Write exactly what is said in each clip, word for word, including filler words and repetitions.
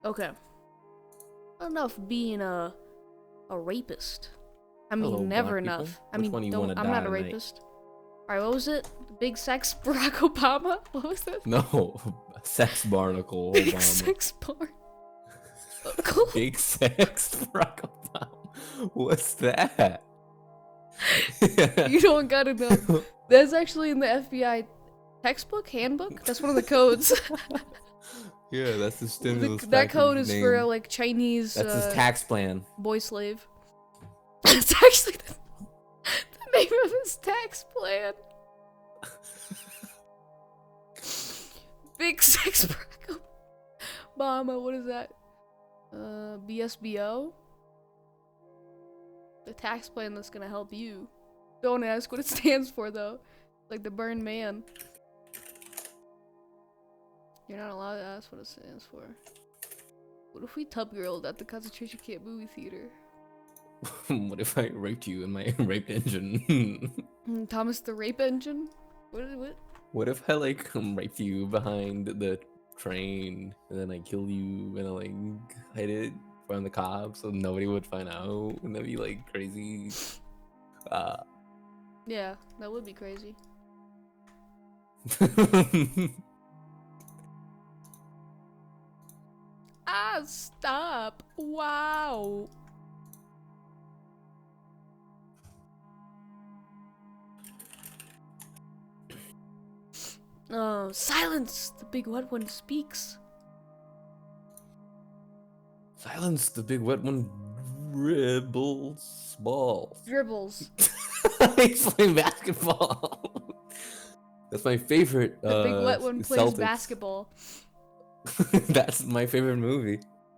Okay. Enough being a a rapist. I mean, Hello, never black people. enough. I Which mean, one do you don't. want to I'm die not a tonight? rapist. All right, what was it? The big sex Barack Obama. What was it? No, sex barnacle Big Obama. sex bar. Big sex Barack Obama. What's that? You don't gotta know. That's actually in the F B I textbook, handbook. That's one of the codes. Yeah, that's the The- stimulus that package code is name. for like Chinese That's his uh, tax plan. boy slave. That's actually the, the name of his tax plan. Big sex Barack Obama. What is that? Uh, B S B O. The tax plan that's gonna help you. Don't ask what it stands for though. Like the Burn Man. You're not allowed to ask what it stands for. What if we tub girled at the concentration camp movie theater? What if I raped you in my rape engine? Mm, Thomas the Rape Engine? What? What? What if I like raped you behind the train and then I kill you and I like hide it from the cops so nobody would find out? Wouldn't that be like crazy? Uh. Yeah, that would be crazy. Ah, stop! Wow. Oh, silence! The big wet one speaks. Silence, the big wet one dribbles balls. Dribbles. He's playing basketball. That's my favorite. The uh, big wet one plays Celtics. basketball. That's my favorite movie.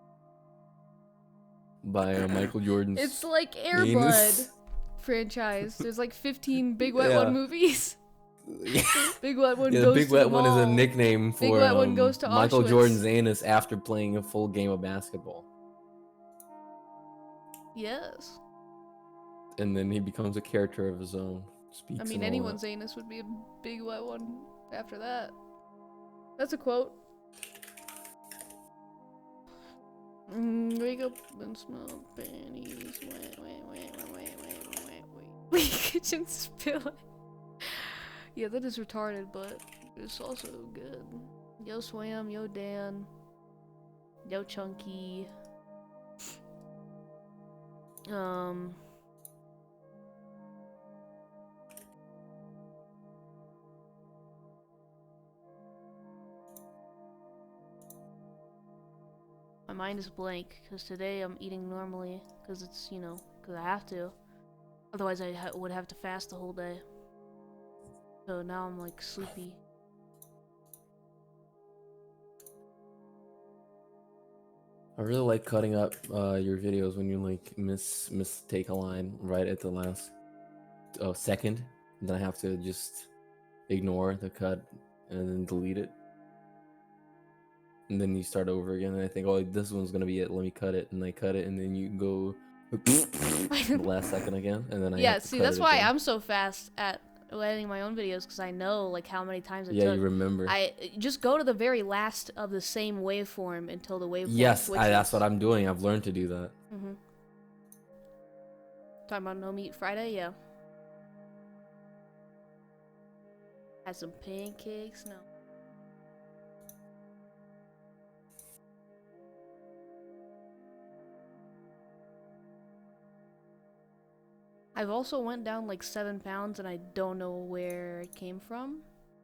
By uh, Michael Jordan's. It's like Air anus. Bud franchise. There's like fifteen Big Wet Yeah. One movies. Yeah, Big Wet One the goes big to wet the one is a mall. nickname Big for Wet One um, goes to Michael Auschwitz. Jordan's anus after playing a full game of basketball, Yes. and then he becomes a character of his own. Speaks I mean, and all anyone's anus would be a big wet one after that. That's a quote. Mm, wake up and smell panties. Wait, wait, wait, wait, wait, wait, wait, wait. Wait, kitchen spill. Yeah, that is retarded, but it's also good. Yo, Swam, yo, Dan. Yo, Chunky. Um. My mind is blank because today I'm eating normally because it's, you know, because I have to. Otherwise, I ha would have to fast the whole day. So now I'm like sleepy. I really like cutting up uh, your videos when you like miss mistake a line right at the last oh, second. And then I have to just ignore the cut and then delete it. And then you start over again. And I think, oh, this one's gonna be it. Let me cut it, and I cut it, and then you go the last second again, and then I Yeah, have to see, cut that's it why again. I'm so fast at editing my own videos because I know like how many times it Yeah, took. you remember. I just go to the very last of the same waveform until the waveform Yes, switches. I, that's what I'm doing. I've learned to do that. Mm-hmm. Talking about no meat Friday, yeah. Had some pancakes, no. I've also went down like seven pounds and I don't know where it came from.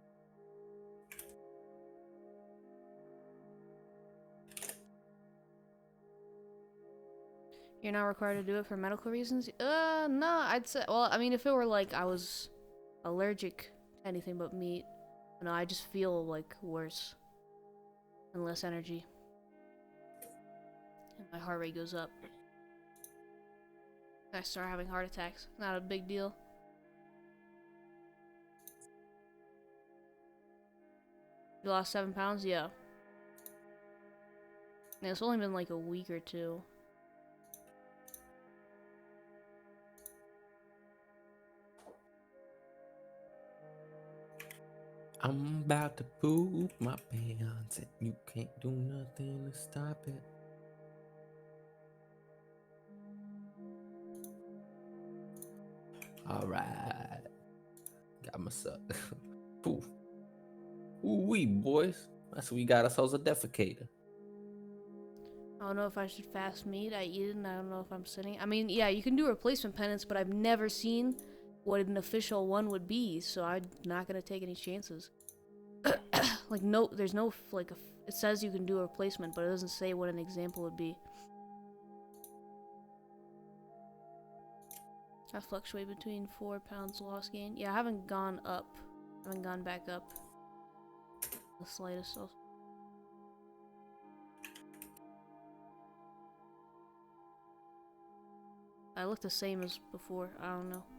You're not required to do it for medical reasons? Uh, no, I'd say, well, I mean, if it were like I was allergic to anything but meat, no, I just feel like worse and less energy. And my heart rate goes up. I start having heart attacks. Not a big deal. You lost seven pounds? Yeah. And it's only been like a week or two. I I'm about to poop my pants and you can't do nothing to stop it. All right. Got myself. Poof. Ooh wee, boys. That's what we got ourselves a defecator. I don't know if I should fast meat. I eat it and I don't know if I'm sinning. I mean, yeah, you can do replacement penance, but I've never seen what an official one would be, so I'm not gonna take any chances. Like, no, there's no, like, a, it says you can do a replacement, but it doesn't say what an example would be. I fluctuate between four pounds loss gain. Yeah, I haven't gone up. I haven't gone back up. The slightest. Also. I look the same as before. I don't know.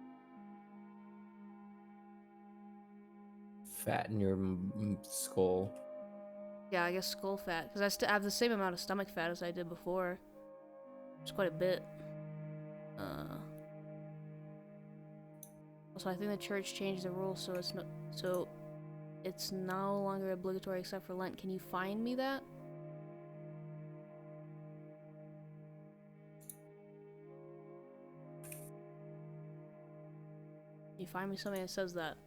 Fat in your m- m- skull. Yeah, I guess skull fat. Because I still have the same amount of stomach fat as I did before. It's quite a bit. Uh... Also, I think the church changed the rules, so it's no, so it's no longer obligatory except for Lent. Can you find me that? Can you find me something that says that?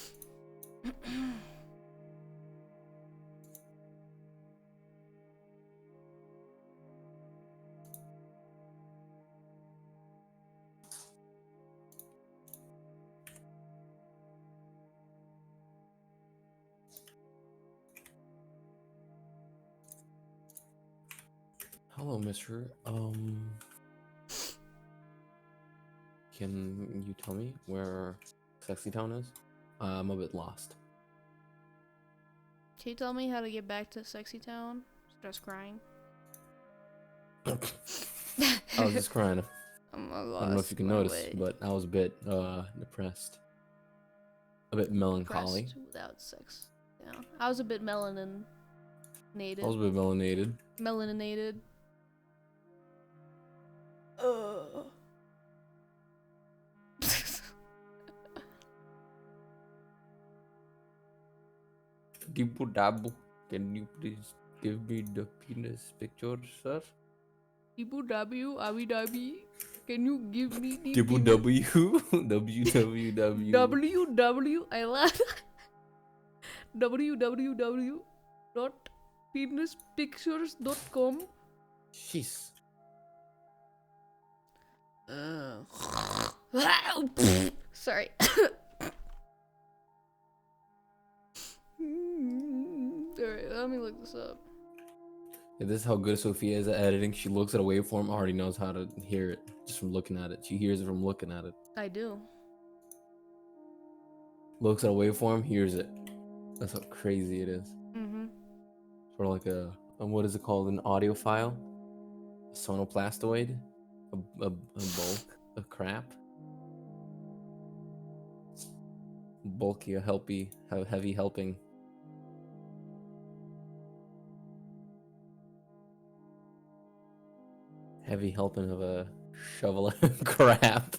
Hello, mister. Um, can you tell me where Sexy Town is? Uh, I'm a bit lost. Can you tell me how to get back to Sexy Town? Starts crying. I was just crying. I'm I don't know if you can notice, way. but I was a bit uh depressed. A bit melancholy. Depressed without sex. Yeah. I was a bit melaninated. I was a bit melanated. Melaninated. Uh. Dibu Dabu, can you please give me the penis picture, sir? Ibu W, Abi Dabi. Can you give me the Dibu penis? W, W W W. W W, I laugh. W W W dot penis pictures dot com. Jeez. Uh. Sorry. Alright, let me look this up. Yeah, this is how good Sophia is at editing. She looks at a waveform, already knows how to hear it just from looking at it. She hears it from looking at it. I do. Looks at a waveform, hears it. That's how crazy it is. Mm-hmm. Sort of like a, a what is it called? An audiophile? A sonoplastoid? A, a, a bulk of crap? Bulky, a helpy, a heavy helping. Heavy helping of a shovel of crap.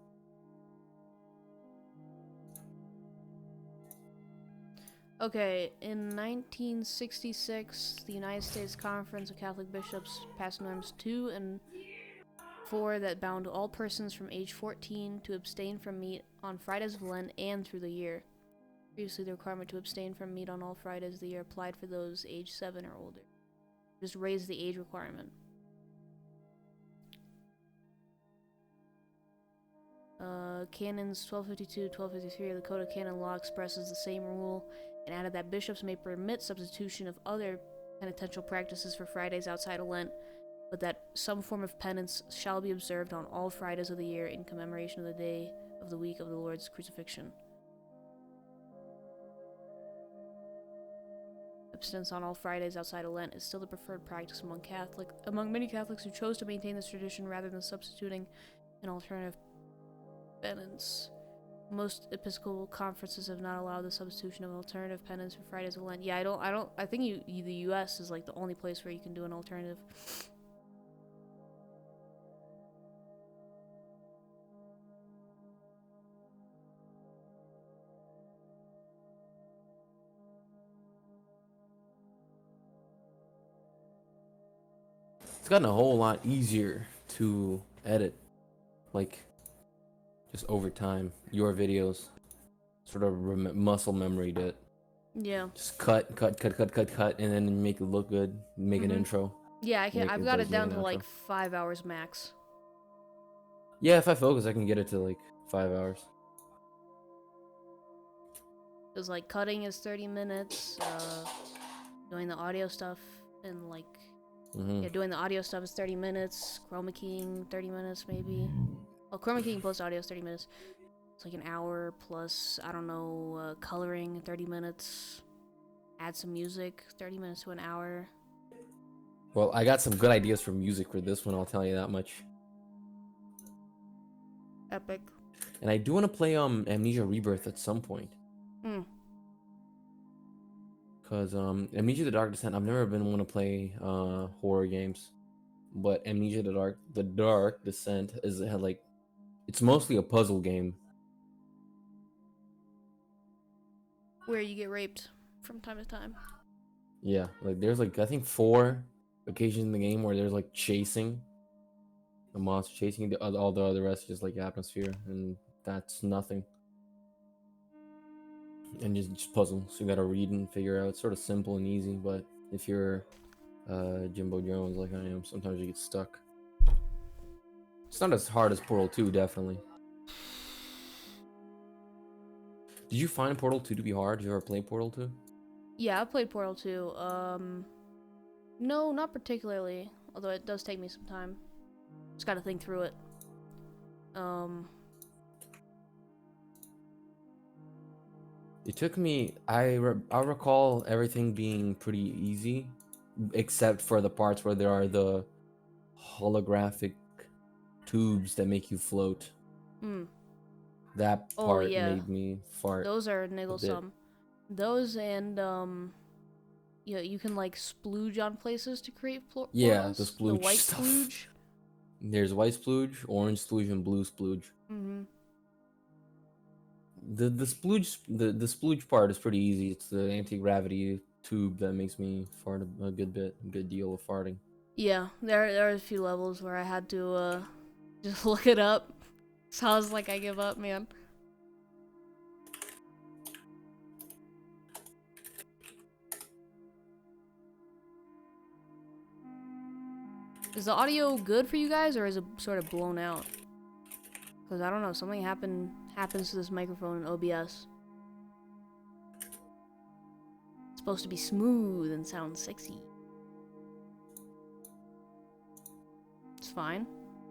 Okay, in nineteen sixty-six, the United States Conference of Catholic Bishops passed norms two and four that bound all persons from age fourteen to abstain from meat on Fridays of Lent and through the year. Previously, the requirement to abstain from meat on all Fridays of the year applied for those age seven or older. Just raised the age requirement. Uh, Canons twelve fifty-two, twelve fifty-three of the Code of Canon Law expresses the same rule and added that bishops may permit substitution of other penitential practices for Fridays outside of Lent, but that some form of penance shall be observed on all Fridays of the year in commemoration of the day of the week of the Lord's crucifixion. Abstinence on all Fridays outside of Lent is still the preferred practice among Catholic, among many Catholics who chose to maintain this tradition rather than substituting an alternative penance. Most Episcopal conferences have not allowed the substitution of an alternative penance for Fridays of Lent. Yeah, I don't, I don't, I think you, you, the U S is like the only place where you can do an alternative. It's gotten a whole lot easier to edit, like just over time. Your videos sort of rem- muscle memory it. Yeah. Just cut, cut, cut, cut, cut, cut, and then make it look good. Make an Mhm. intro. Yeah, I can. Make I've it got like it make down an to like outro. five hours max. Yeah, if I focus, I can get it to like five hours. Cause like cutting is thirty minutes. Uh, doing the audio stuff and like Mm-hmm. yeah, doing the audio stuff is thirty minutes. Chroma keying thirty minutes maybe. Oh, chroma keying plus audio is thirty minutes. It's like an hour plus I don't know uh, coloring thirty minutes. Add some music thirty minutes to an hour. Well, I got some good ideas for music for this one. I'll tell you that much. Epic. And I do want to play um Amnesia Rebirth at some point. Mm. Cause um Amnesia the Dark Descent, I've never been one to play uh horror games, but Amnesia the Dark the Dark Descent is had like it's mostly a puzzle game. Where you get raped from time to time. Yeah, like there's like I think four occasions in the game where there's like chasing a monster chasing the other all the other rest is just like atmosphere, and that's nothing. And just, just puzzle, so you gotta read and figure out. It's sort of simple and easy, but if you're uh Jimbo Jones like I am, sometimes you get stuck. It's not as hard as Portal two, definitely. Did you find Portal two to be hard? Did you ever play Portal two? Yeah, I played Portal two. Um, no, not particularly. Although it does take me some time. Just gotta think through it. Um. It took me. I re- I recall everything being pretty easy, except for the parts where there are the holographic tubes that make you float. Mm. That Oh, part yeah. made me fart. Those are nigglesome. Those and um, yeah, you can like splooge on places to create pl- Yeah, portals. the The splooge white stuff. splooge. There's white splooge, orange splooge, and blue splooge. Mm-hmm. The the splooge the the splooge part is pretty easy. It's the anti-gravity tube that makes me fart a, a good bit, a good deal of farting. Yeah, there there are a few levels where I had to uh just look it up. Sounds like I give up, man. Is the audio good for you guys, or is it sort of blown out? Because I don't know, something happen happens to this microphone in O B S. It's supposed to be smooth and sound sexy. It's fine.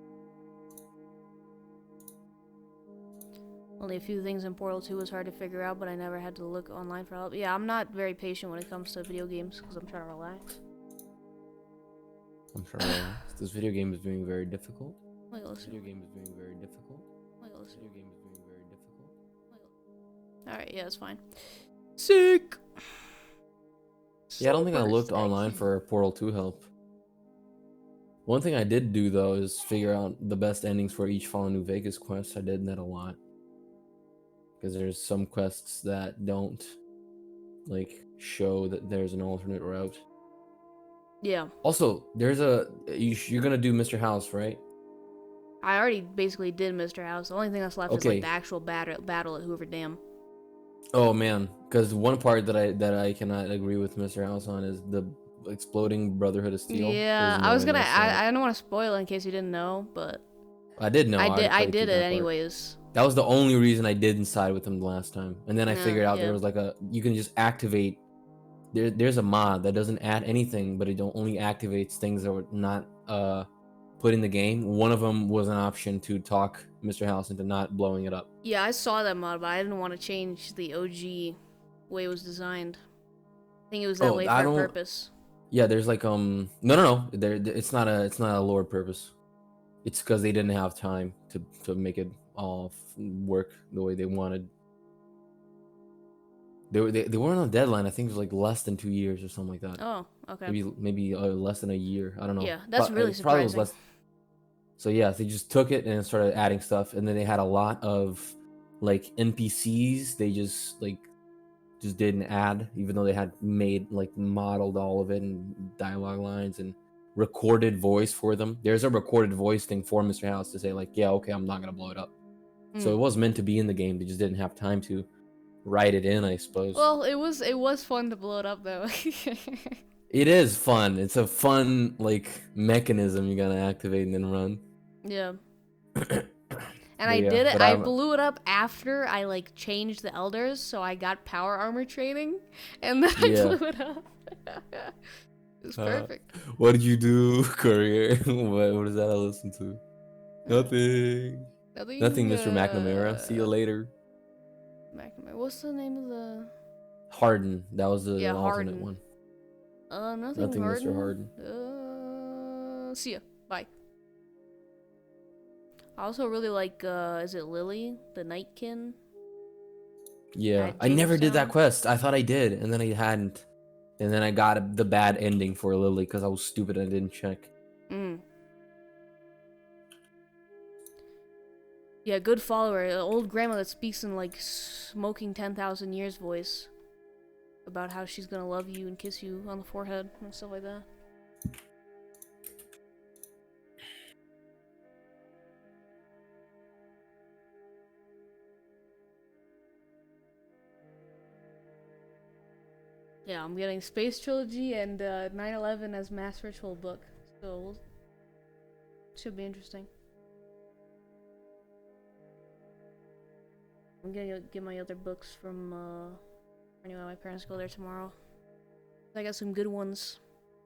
Only a few things in Portal two was hard to figure out, but I never had to look online for help. Yeah, I'm not very patient when it comes to video games, because I'm trying to relax. I'm sure this video game is being very difficult. Wait, This listen. video game is being very difficult. Wait, This listen. video game is being very difficult. Alright, yeah, it's fine. Sick! Yeah, I don't think I Super looked online sexy. for Portal two help. One thing I did do though is figure out the best endings for each Fallen New Vegas quest. I did that a lot. Because there's some quests that don't like show that there's an alternate route. Yeah, Also, there's a you, you're gonna do Mister House, right? I already basically did Mister House. The only thing that's left is Okay. like the actual battle battle at Hoover Dam. Oh man, because one part that I that I cannot agree with Mister House on is the exploding Brotherhood of Steel. Yeah, There's I no was way gonna. that's not- I, I don't want to spoil it in case you didn't know, but I did know. I already did. I played did through it that part. anyways. That was the only reason I didn't side with him the last time. And then I Yeah, figured out yeah. there was like a you can just activate. There, there's a mod that doesn't add anything, but it don't only activates things that were not uh put in the game. One of them was an option to talk Mister House into not blowing it up. Yeah, I saw that mod, but I didn't want to change the O G way it was designed. I think it was that Oh, way I for a don't- purpose. Yeah, there's like um no no no there it's not a it's not a lore purpose. It's because they didn't have time to to make it all f- work the way they wanted. They were they, they weren't on a deadline. I think it was like less than two years or something like that. Oh, okay. Maybe maybe uh, less than a year. I don't know. Yeah, that's Pro- really it probably was surprising. less. So yeah, they just took it and started adding stuff, and then they had a lot of like N P Cs. They just like just didn't add, even though they had made like modeled all of it and dialogue lines and recorded voice for them. There's a recorded voice thing for Mister House to say like, yeah, okay, I'm not gonna blow it up. Mm. So it was meant to be in the game. They just didn't have time to write it in, I suppose. Well, it was it was fun to blow it up though. It is fun. It's a fun like mechanism you gotta activate and then run. Yeah. And But I yeah, did it. but I I'm- blew it up after I like changed the elders, so I got power armor training, and then I Yeah. blew it up. It was Uh, perfect. What did you do, Courier? what, what is that I listen to? Nothing. Nothing. Nothing, Mister McNamara. uh, See you later. McNamara. What's the name of the? Harden. That was the Yeah, alternate Harden. one. Uh, nothing. Nothing, Mister Harden. Uh, see ya. Bye. I also really like. Uh, is it Lily, the Nightkin? Yeah, at I never did that Jamestown? quest. I thought I did, and then I hadn't. And then I got a, the bad ending for Lily because I was stupid and I didn't check. Mm. Yeah, good follower. An old grandma that speaks in like smoking ten thousand years voice about how she's gonna love you and kiss you on the forehead and stuff like that. Yeah, I'm getting Space Trilogy and uh, nine eleven as Mass Ritual book, so we'll... should be interesting. I'm gonna get my other books from, uh, anyway, my parents go there tomorrow. I got some good ones.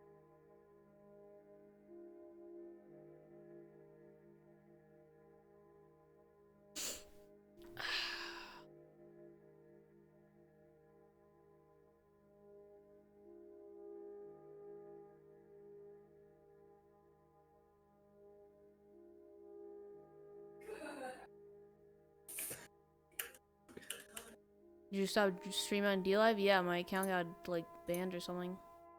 Did you stop streaming on D Live? Yeah, my account got like banned or something.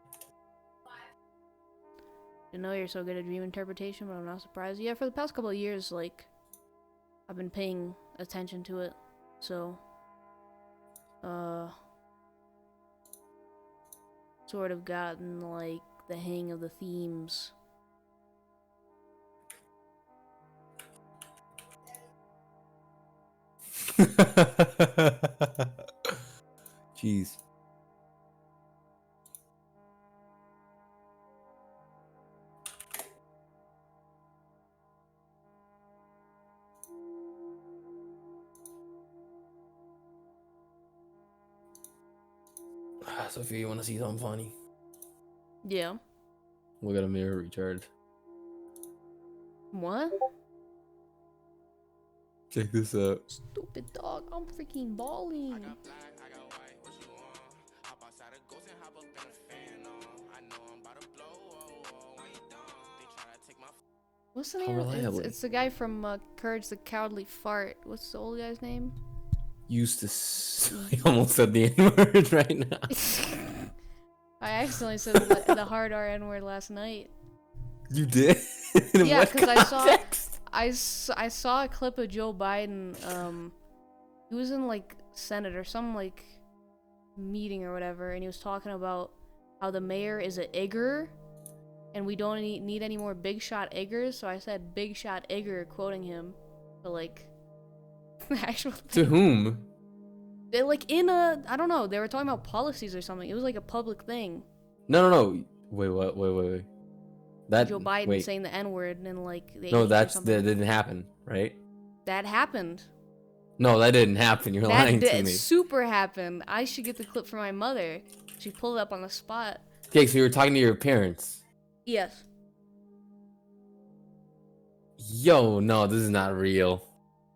Didn't know you're so good at dream interpretation, but I'm not surprised. Yeah, for the past couple of years, like, I've been paying attention to it, so, uh, sort of gotten like the hang of the themes. Jeez. Sophia, you want to see something funny? Yeah. Look at a mirror recharge. What? Check this out. Stupid dog, I'm freaking balling. What's the How name? It's, reliably? it's the guy from uh, Courage the Cowardly Fart. What's the old guy's name? Used to. S- I almost said the N word right now. I accidentally said the, the hard R N word last night. You did? In Yeah, what because I saw context? I, s- I saw a clip of Joe Biden. Um, he was in like Senate or some like meeting or whatever, and he was talking about how the mayor is a Igor, and we don't need, need any more big shot Igors. So I said big shot Igor, quoting him. So like, the actual To thing. whom? They like in a I don't know. They were talking about policies or something. It was like a public thing. No, no, no. Wait, what? Wait, wait, wait. That. Joe Biden wait. saying the N word and like the No, eighties or that's something. that didn't happen, right? That happened. No, that didn't happen. You're That lying to did me. super happen. I should get the clip from my mother. She pulled it up on the spot. Okay, so you were talking to your parents. Yes. Yo, no, this is not real.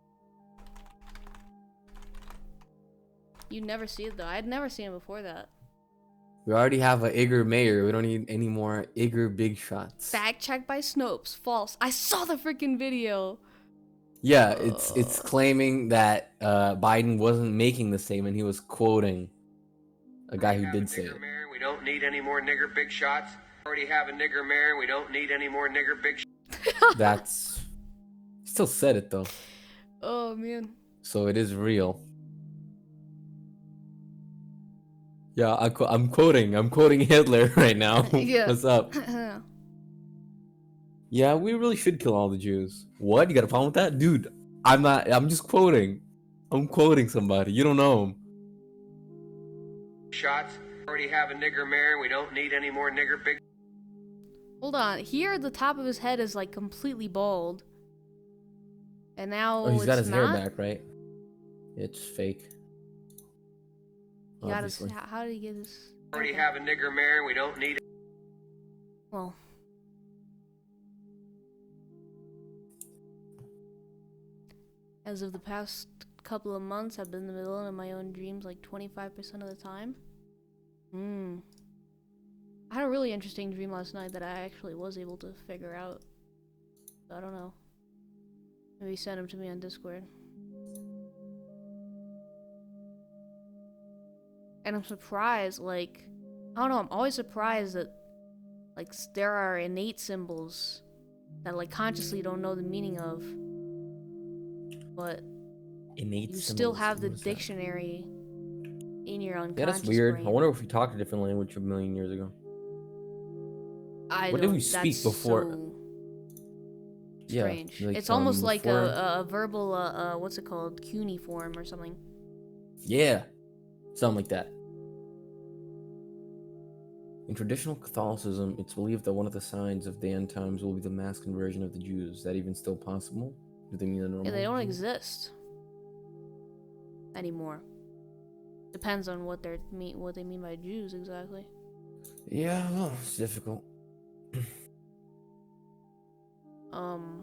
You never see it though. I'd never seen it before that. We already have a Igor mayor. We don't need any more Igor big shots. Fact checked by Snopes. False. I saw the freaking video. Yeah, it's it's Uh. claiming that uh, Biden wasn't making the statement. He was quoting a guy who did say it. Mayor, we don't need any more nigger big shots. Already have a nigger mayor. We don't need any more nigger big. Sh- That's still said it though, Oh man. so it is real. Yeah, I qu- I'm quoting. I'm quoting Hitler right now. Yeah. What's up? Yeah, we really should kill all the Jews. What? You got a problem with that? Dude, I'm not, I'm just quoting. I'm quoting somebody. You don't know him. Shots. Already have a nigger mayor. We don't need any more nigger big. Hold on. Here, the top of his head is like completely bald. And now Oh, he's got it's his not? hair back, right? It's fake. He got his, Obviously. how, how did he get his... Already okay. have a nigger mayor. We don't need. Well... As of the past couple of months, I've been the villain of my own dreams like twenty-five percent of the time. Hmm. I had a really interesting dream last night that I actually was able to figure out. I don't know. Maybe send him to me on Discord. And I'm surprised, like, I don't know, I'm always surprised that, like, there are innate symbols that, like, consciously don't know the meaning of. But Innate you still symbols, have the what is that? dictionary in your unconscious Yeah, that's weird. brain. I wonder if we talked a different language a million years ago. I What don't, did we speak that's before? so Yeah, strange. like, It's almost um, like before- a, a verbal, uh, uh, what's it called, cuneiform or something. Yeah, something like that. In traditional Catholicism, it's believed that one of the signs of the end times will be the mass conversion of the Jews. Is that even still possible? Do they mean the normal? Yeah, they don't exist anymore. Depends on what they're mean, what they mean by Jews exactly. Yeah, well, it's difficult. Um.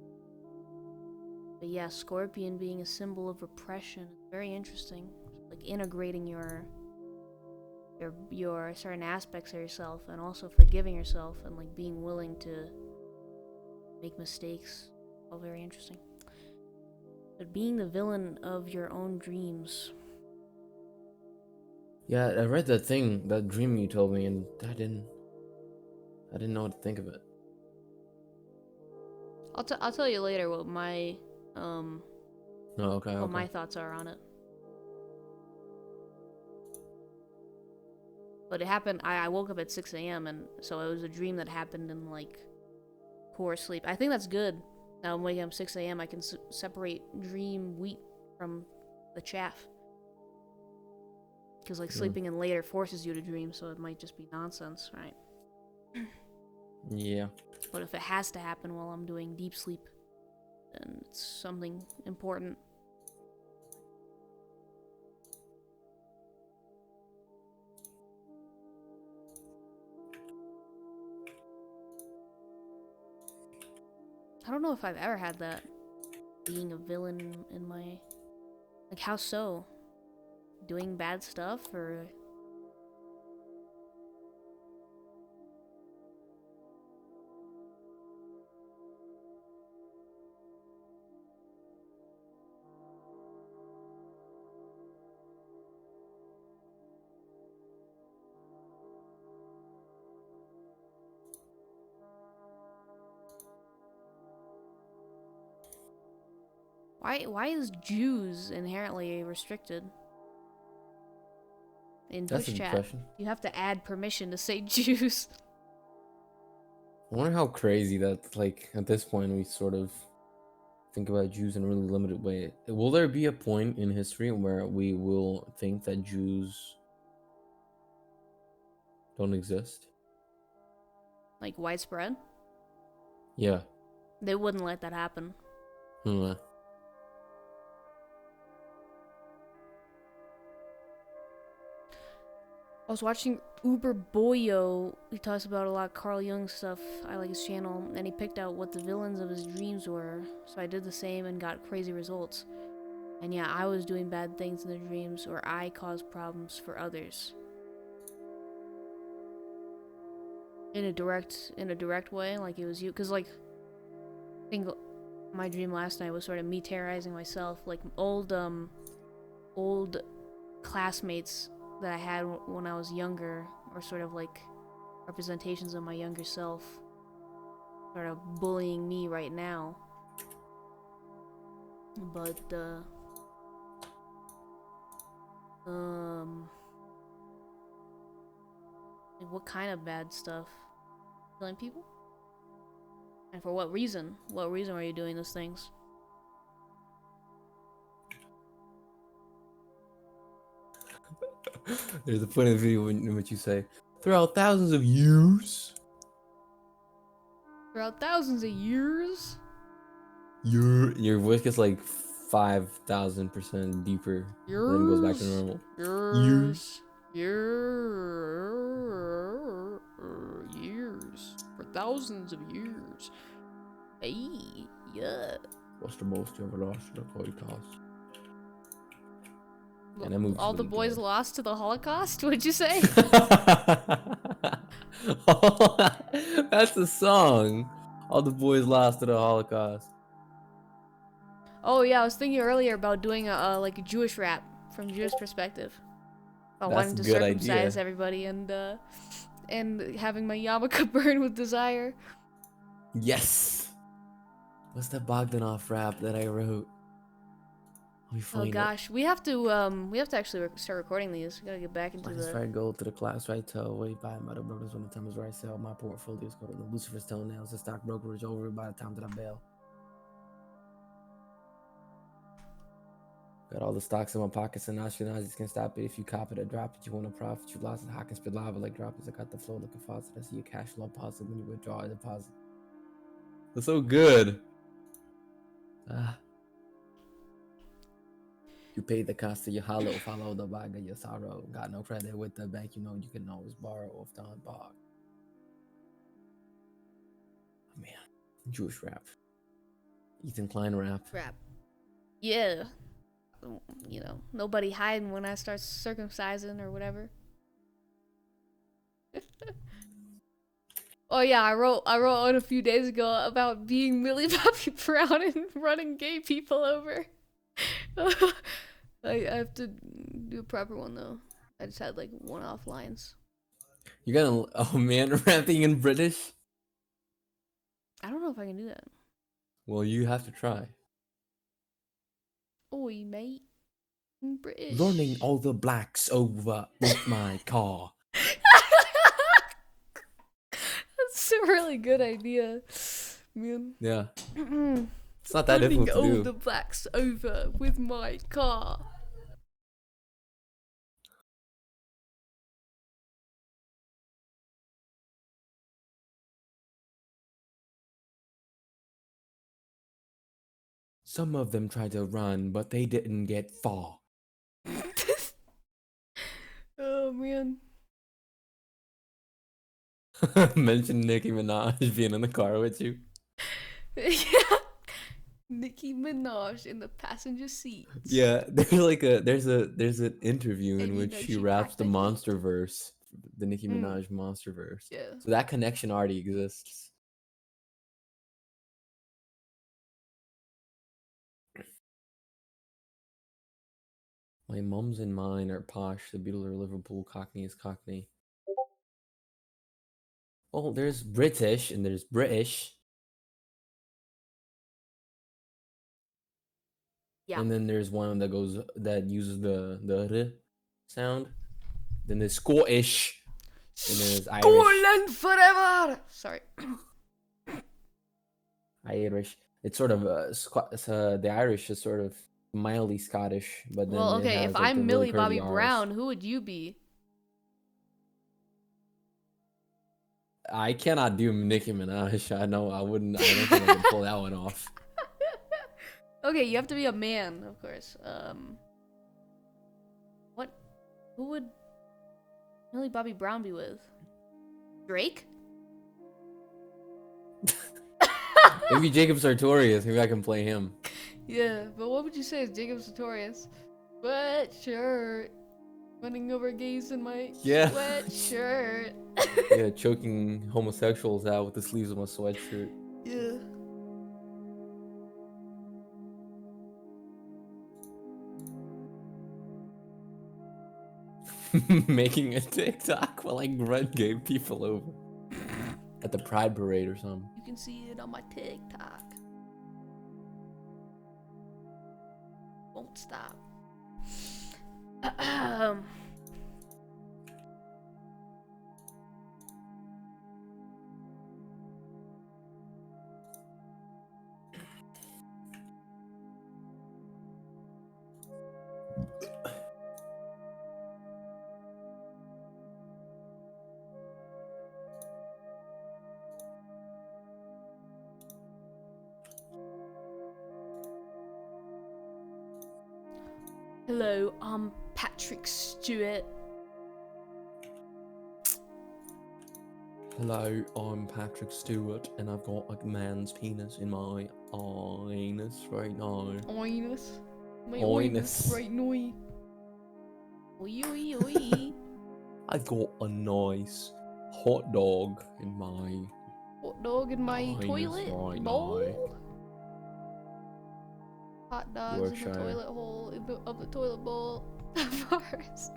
But yeah, Scorpion being a symbol of repression, very interesting. Like integrating your your your certain aspects of yourself, and also forgiving yourself, and like being willing to make mistakes. All very interesting. But being the villain of your own dreams. Yeah, I read that thing, that dream you told me, and I didn't, I didn't know what to think of it. I'll t- I'll tell you later what my um Oh, okay, what okay. my thoughts are on it. But it happened. I, I woke up at six a m and so it was a dream that happened in like core sleep. I think that's good. Now I'm waking up six a m I can s- separate dream wheat from the chaff. Because like Hmm. sleeping in later forces you to dream, so it might just be nonsense, right? Yeah. But if it has to happen while I'm doing deep sleep, then it's something important. I don't know if I've ever had that. Being a villain in, in my... Like, how so? Doing bad stuff, or... Why, why is Jews inherently restricted? In That's a Twitch good chat, question. you have to add permission to say Jews. I wonder how crazy that, like, at this point, we sort of think about Jews in a really limited way. Will there be a point in history where we will think that Jews don't exist? Like, widespread? Yeah. They wouldn't let that happen. Hmm. I was watching Uber Boyo. He talks about a lot of Carl Jung stuff. I like his channel, and he picked out what the villains of his dreams were. So I did the same and got crazy results. And yeah, I was doing bad things in the dreams, or I caused problems for others. In a direct, in a direct way, like it was you, because like, I think my dream last night was sort of me terrorizing myself, like old, um, old classmates that I had w- when I was younger, or sort of like representations of my younger self, sort of bullying me right now. But, uh, um, like what kind of bad stuff? Killing people? I And for what reason? What reason are you doing those things? There's a point in the video in which you say, throughout thousands of years, Throughout thousands of years? your your voice gets like five thousand percent deeper, Years? then goes back to normal. Years. Years. Years. For thousands of years. Hey, yeah. What's the most you ever lost to the Holocaust? And that movie's All the really boys good. lost to the Holocaust? What'd you say? That's the song. All the boys lost to the Holocaust. Oh yeah, I was thinking earlier about doing a uh, like a Jewish rap from Jewish perspective. About That's wanting to a good circumcise idea. everybody and uh, and having my yarmulke burn with desire. Yes. What's the Bogdanov rap that I wrote? Let me Oh find it. gosh, we have to um we have to actually rec start recording these. We gotta get back into I just the. try to go to the class right till way by my other brothers when the time is right. Sell my portfolios, go to the Lucifer's toenails, the stock brokerage over by the time that I bail. Got all the stocks in my pockets and Ashkenazis can stop it. If you cop it or drop it, you want to profit. You lost it, I can spit lava like droplets. I got the flow like a faucet. I see your cash flow positive when you withdraw a deposit. That's so good. Ah. You pay the cost of your hollow, follow the bag of your sorrow. Got no credit with the bank, you know you can always borrow off Don Bog. Oh, man, Jewish rap. Ethan Klein rap. Rap. Yeah. You know, nobody hiding when I start circumcising or whatever. Oh yeah, I wrote I wrote on a few days ago about being Millie Bobby Brown and running gay people over. I, I have to do a proper one though. I just had like one-off lines. You're gonna, oh man, rapping in British? I don't know if I can do that. Well, you have to try. Oi, mate. I'm British. Running all the blacks over with my car. That's a really good idea, man. Yeah. It's not that Running difficult to all do. the blacks over with my car. Some of them tried to run, but they didn't get far. Oh man. Mention Nicki Minaj being in the car with you. Yeah. Nicki Minaj in the passenger seat. Yeah, there's like a there's a there's an interview in And you which know she she raps packed the the heat. monster verse, the Nicki Mm. Minaj monster verse. Yeah. So that connection already exists. My mums and mine are posh. The Beatles are Liverpool. Cockney is Cockney. Oh, there's British and there's British. Yeah. And then there's one that goes that uses the the r sound. Then there's Scottish. And then there's Irish. Scotland forever. Sorry. Irish. It's sort of uh, Sc- it's, uh the Irish is sort of mildly Scottish, but then Well, it okay, has, if like, the I'm really Millie Bobby curvy Rs. Brown, who would you be? I cannot do Nicki Minaj. I know I wouldn't. I don't think I can pull that one off. Okay, you have to be a man, of course. Um, what? Who would Millie Bobby Brown be with? Drake? Maybe Jacob Sartorius. Maybe I can play him. Yeah, but what would you say is Jacob Sartorius? Sweatshirt. Running over gays in my Yeah. sweatshirt. Yeah, choking homosexuals out with the sleeves of my sweatshirt. Yeah. Making a TikTok while I run gay people over at the Pride Parade or something. You can see it on my TikTok. Won't stop. Um. Hello, I'm Patrick Stewart. Hello, I'm Patrick Stewart, and I've got a man's penis in my anus right now. Oinus. My Oinus. oinus right now. Oi, oi, oi. I've got a nice hot dog in my. Hot dog in my Oinus toilet right bowl. now. Hot dogs in the Yorkshire. toilet hole in the, of the toilet bowl. Mars.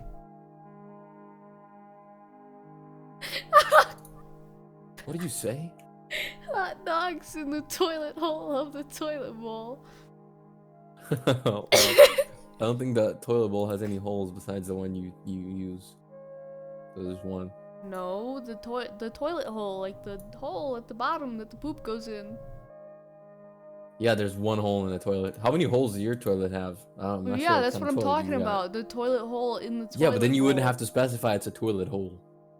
What did you say? Hot dogs in the toilet hole of the toilet bowl. Well, I don't think the toilet bowl has any holes besides the one you you use. So there's one. No, the toilet the toilet hole, like the hole at the bottom that the poop goes in. Yeah, there's one hole in the toilet. How many holes does your toilet have? I'm not yeah, sure that's kind what of I'm toilet talking you got. about. The toilet hole in the toilet Yeah, but then you wouldn't bowl. have to specify it's a toilet hole.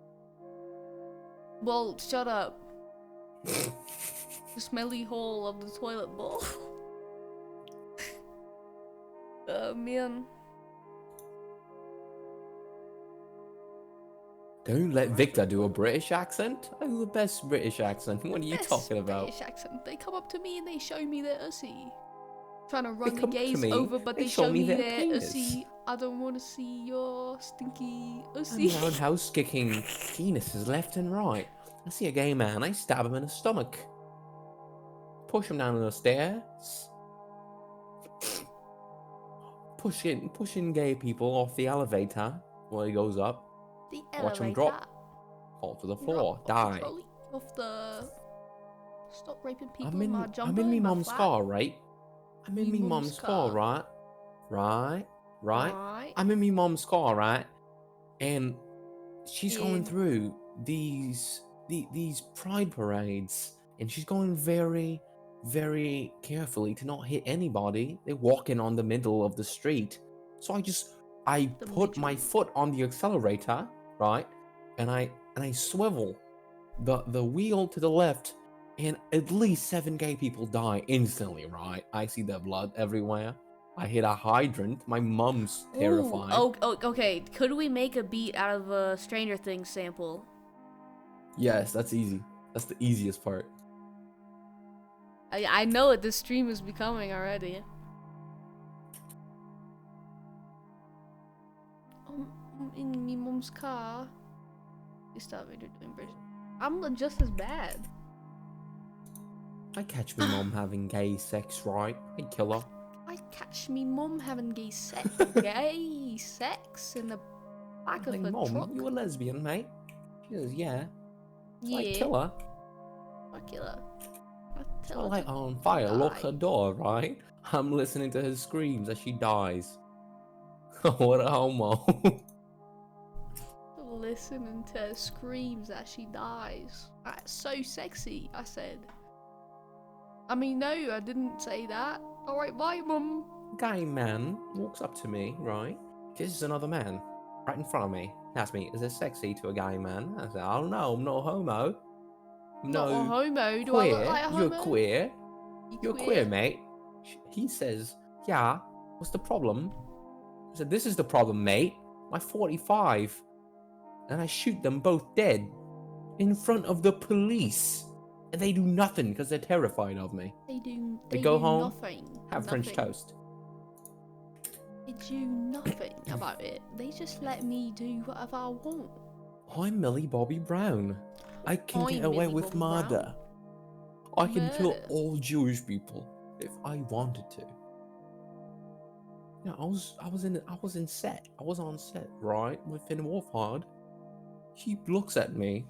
Well, shut up. The smelly hole of the toilet bowl. Oh man. Don't let Victor do a British accent. I do the best British accent. What are you Best talking about? British accent. They come up to me and they show me their ussy. Trying to They run the come to gays me, over, but they they, show show me me their their penis. ussy. I don't want to see your stinky I'm ussy. roundhouse kicking penises left and right. I see a gay man, I stab him in the stomach. Push him down the stairs. Pushing, pushing gay people off the elevator while he goes up. The Watch him elevator. drop. Fall to the floor. Drop off the Die. trolley, off the. Stop raping people I'm in, in, my I'm jumper in me in my mom's flat. car, right? I'm in Me me mum's mom's car, car. right? Right? Right? Right. I'm in me mom's car, right? And she's going In- through these the, these pride parades, and she's going very, very carefully to not hit anybody. They're walking on the middle of the street. So I just I The put my middle. foot on the accelerator, right? And I and I swivel the the wheel to the left, and at least seven gay people die instantly, right? I see their blood everywhere. I hit a hydrant. My mom's terrified. Ooh, oh, oh, okay. Could we make a beat out of a Stranger Things sample? Yes, that's easy. That's the easiest part. I I know what this stream is becoming already. Um, I'm in me mom's car. You stop me doing British. I'm just as bad. I catch my mom having gay sex, right? I kill her. I catch me mum having gay sex, gay sex in the back I'm of like, her Mom, truck. you a lesbian, mate? She goes, yeah. So Yeah, I kill her. I kill her. I So tell I her light to her on fire, lock die. her door, right? I'm listening to her screams as she dies. What a homo. Listening to her screams as she dies. That's so sexy, I said. I mean, no, I didn't say that. Alright, bye, mum. Gay man walks up to me, right? Kisses another man right in front of me. Asks me, is this sexy to a gay man? I said, I don't know, I'm not a homo. I'm Not a no homo. Do queer. I look like a homo? You're queer. You You're queer, mate. He says, yeah, what's the problem? I said, this is the problem, mate. I'm forty-five. And I shoot them both dead in front of the police. And they do nothing because they're terrified of me. They do. They They go do home, nothing. Have French nothing. toast. They do nothing about it. They just let me do whatever I want. I'm Millie Bobby Brown. I can I'm get away Millie with Bobby Brown. murder. I can kill Murder. all Jewish people if I wanted to. Yeah, I was I was in I was in set. I was on set, right, with Finn Wolfhard. He looks at me.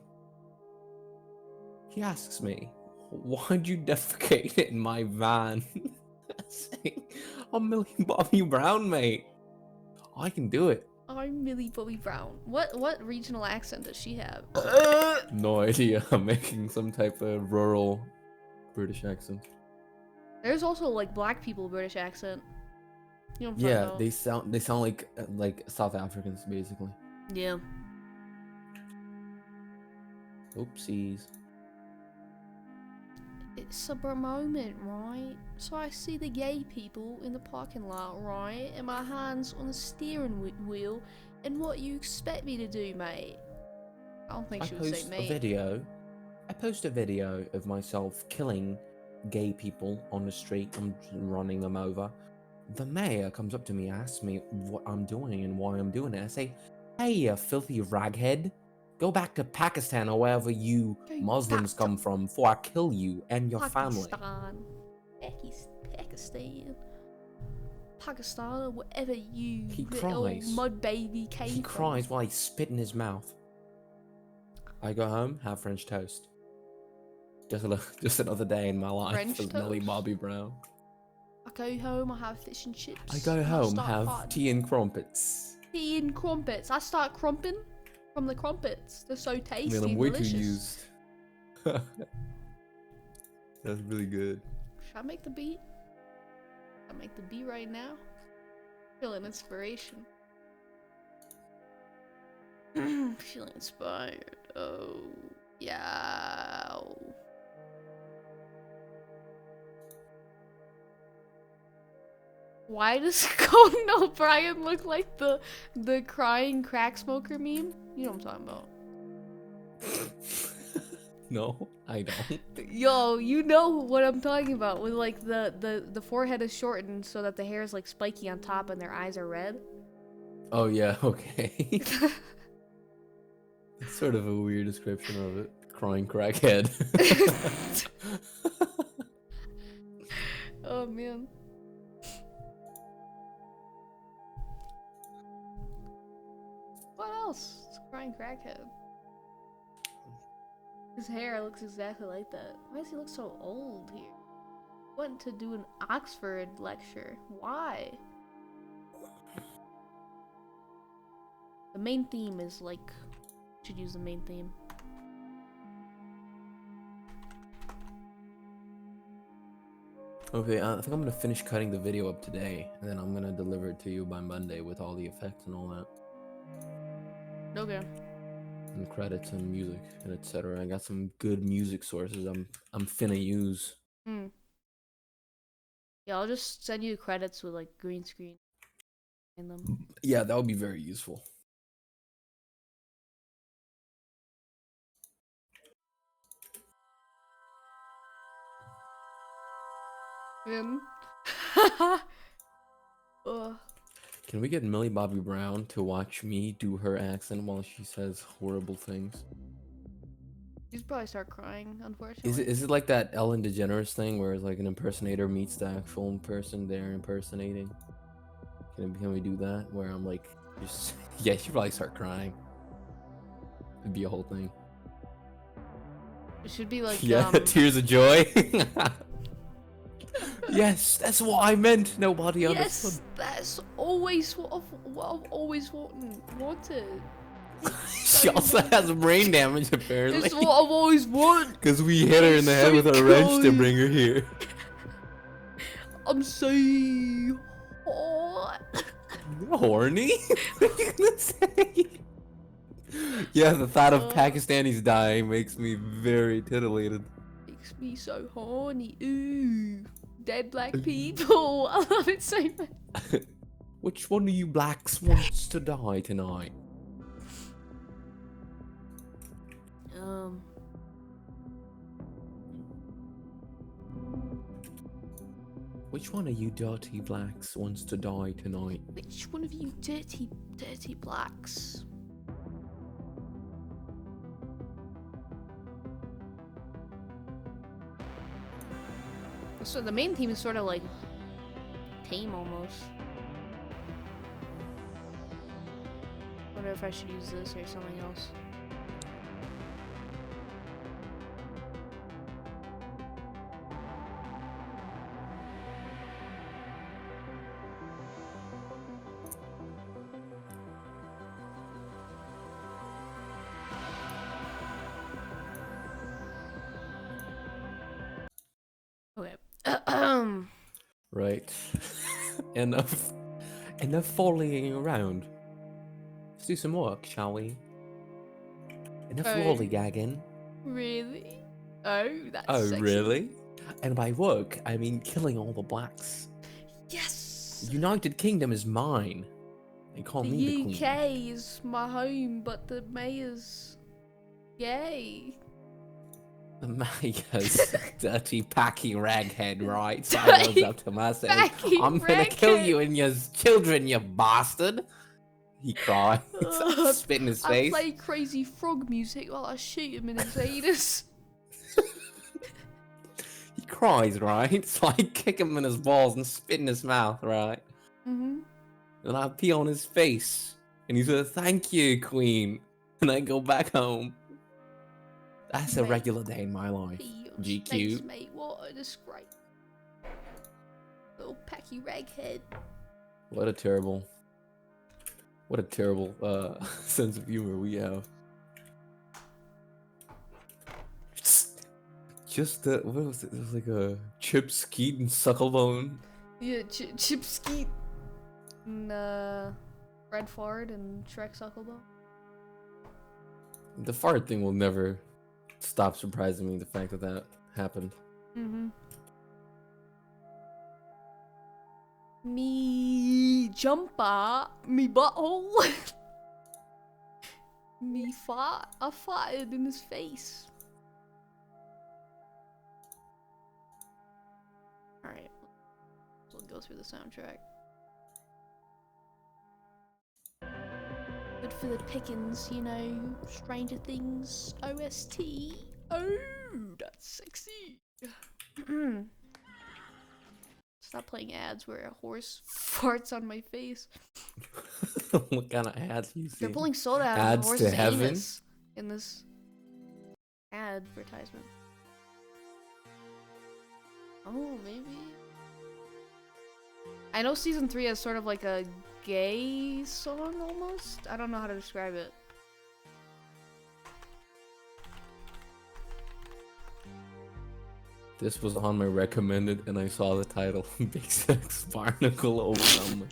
He asks me, why'd you defecate in my van? Saying, I'm Millie Bobby Brown, mate. I can do it. I'm Millie Bobby Brown. What what regional accent does she have? No idea. I'm making some type of rural British accent. There's also like black people British accent. You know what I'm Yeah, talking about? they sound they sound like uh, like South Africans basically. Yeah. Oopsies. it's a sober moment, right? So I see the gay people in the parking lot, right? And my hands on the steering whe- wheel. And what you expect me to do, mate? I don't think I she would say post a mate. video. I post a video of myself killing gay people on the street. I'm running them over. The mayor comes up to me, asks me what I'm doing and why I'm doing it. I say, "Hey, you filthy raghead, go back to Pakistan or wherever you Go Muslims back to come from before I kill you and your family." Pakistan. Pakis- Pakistan. Pakistan or whatever you He little cries. mud baby came He from. cries while he spit in his mouth. I go home, have French toast. Just, a, just another day in my life French as Millie toast? Bobby Brown. I go home, I have fish and chips. I go and home, start have farting. tea and crumpets. Tea and crumpets. I start crumping from the crumpets. They're so tasty Man, I'm and way delicious. too used. That's really good. Should I make the beat? I make the beat right now. Feeling inspiration. Feeling inspired. Oh yeah. Why does Conan O'Brien look like the the crying crack smoker meme? You know what I'm talking about. No, I don't. Yo, you know what I'm talking about. With like the, the, the forehead is shortened so that the hair is like spiky on top and their eyes are red. Oh yeah, okay. That's sort of a weird description of it. Crying crackhead. Oh man. What else? It's a crying crackhead. His hair looks exactly like that. Why does he look so old here? Went to do an Oxford lecture. Why? The main theme is like, should use the main theme. Okay, I think I'm gonna finish cutting the video up today, and then I'm gonna deliver it to you by Monday with all the effects and all that, Okay. and credits and music and et cetera. I got some good music sources I'm I'm finna use. Hmm. Yeah, I'll just send you credits with like green screen in them. Yeah, that would be very useful. Him. Ugh. Can we get Millie Bobby Brown to watch me do her accent while she says horrible things? She'd probably start crying, unfortunately. Is it is it like that Ellen DeGeneres thing where it's like an impersonator meets the actual person they're impersonating? Can can we do that where I'm like, just yeah, she'd probably start crying. It'd be a whole thing. It should be like Yeah, um, tears of joy. Yes, that's what I meant. Nobody understood. yes, that's always what I've, what I've always want, wanted. She also has brain damage apparently. It's what I've always wanted. Because we hit her in the head with a wrench to bring her here. I'm so hot. Horny? What are you gonna say? Yeah, the thought of Uh. Pakistanis dying makes me very titillated. Makes me so horny. Ooh, dead black people. I love it so much. Which one of you blacks wants to die tonight? Um. Which one of you dirty blacks wants to die tonight? Which one of you dirty, dirty blacks? So the main theme is sort of like tame almost. Wonder if I should use this or something else. Okay. Right. Enough. Enough follying around. Let's do some work, shall we? Enough Okay. lollygagging. Really? Oh, that's Oh, sexy. really? And by work, I mean killing all the blacks. Yes! United Kingdom is mine. They call The me the U queen. K is my home, but the mayor's gay. The Maya's dirty, packy raghead, right? So I goes up to him, I says, Packy I'm gonna kill raghead. you and your children, you bastard. He cries, Ugh, spit in his I face. play crazy frog music while I shoot him in his anus. He cries, right? So I kick him in his balls and spit in his mouth, right? Mm-hmm. And I pee on his face. And he says, thank you, queen. And I go back home. That's a Mate, regular day in my life. pee on G space, Q. mate. What a disgrace. Little packy raghead. What a terrible, what a terrible uh, sense of humor we have. Just the, what was it? It was like a Chip, Skeet, and Sucklebone. Yeah, Ch Chip Skeet. And, uh, Red Fard and Shrek Sucklebone. The fart thing will never stop surprising me, the fact that that happened. Mm-hmm. Me jumper, me butthole. Me fart, I farted in his face. Alright, so we'll go through the soundtrack. Good for the pickings, you know, Stranger Things, O S T. Oh, that's sexy. Stop playing ads where a horse farts on my face. What kind of ads you see? They're pulling soda out of Ads the to horse's heaven? anus in this advertisement. Oh, maybe. I know season three has sort of like a gay song almost. I don't know how to describe it. This was on my recommended, and I saw the title Big Sex Barnacle Overwhelming.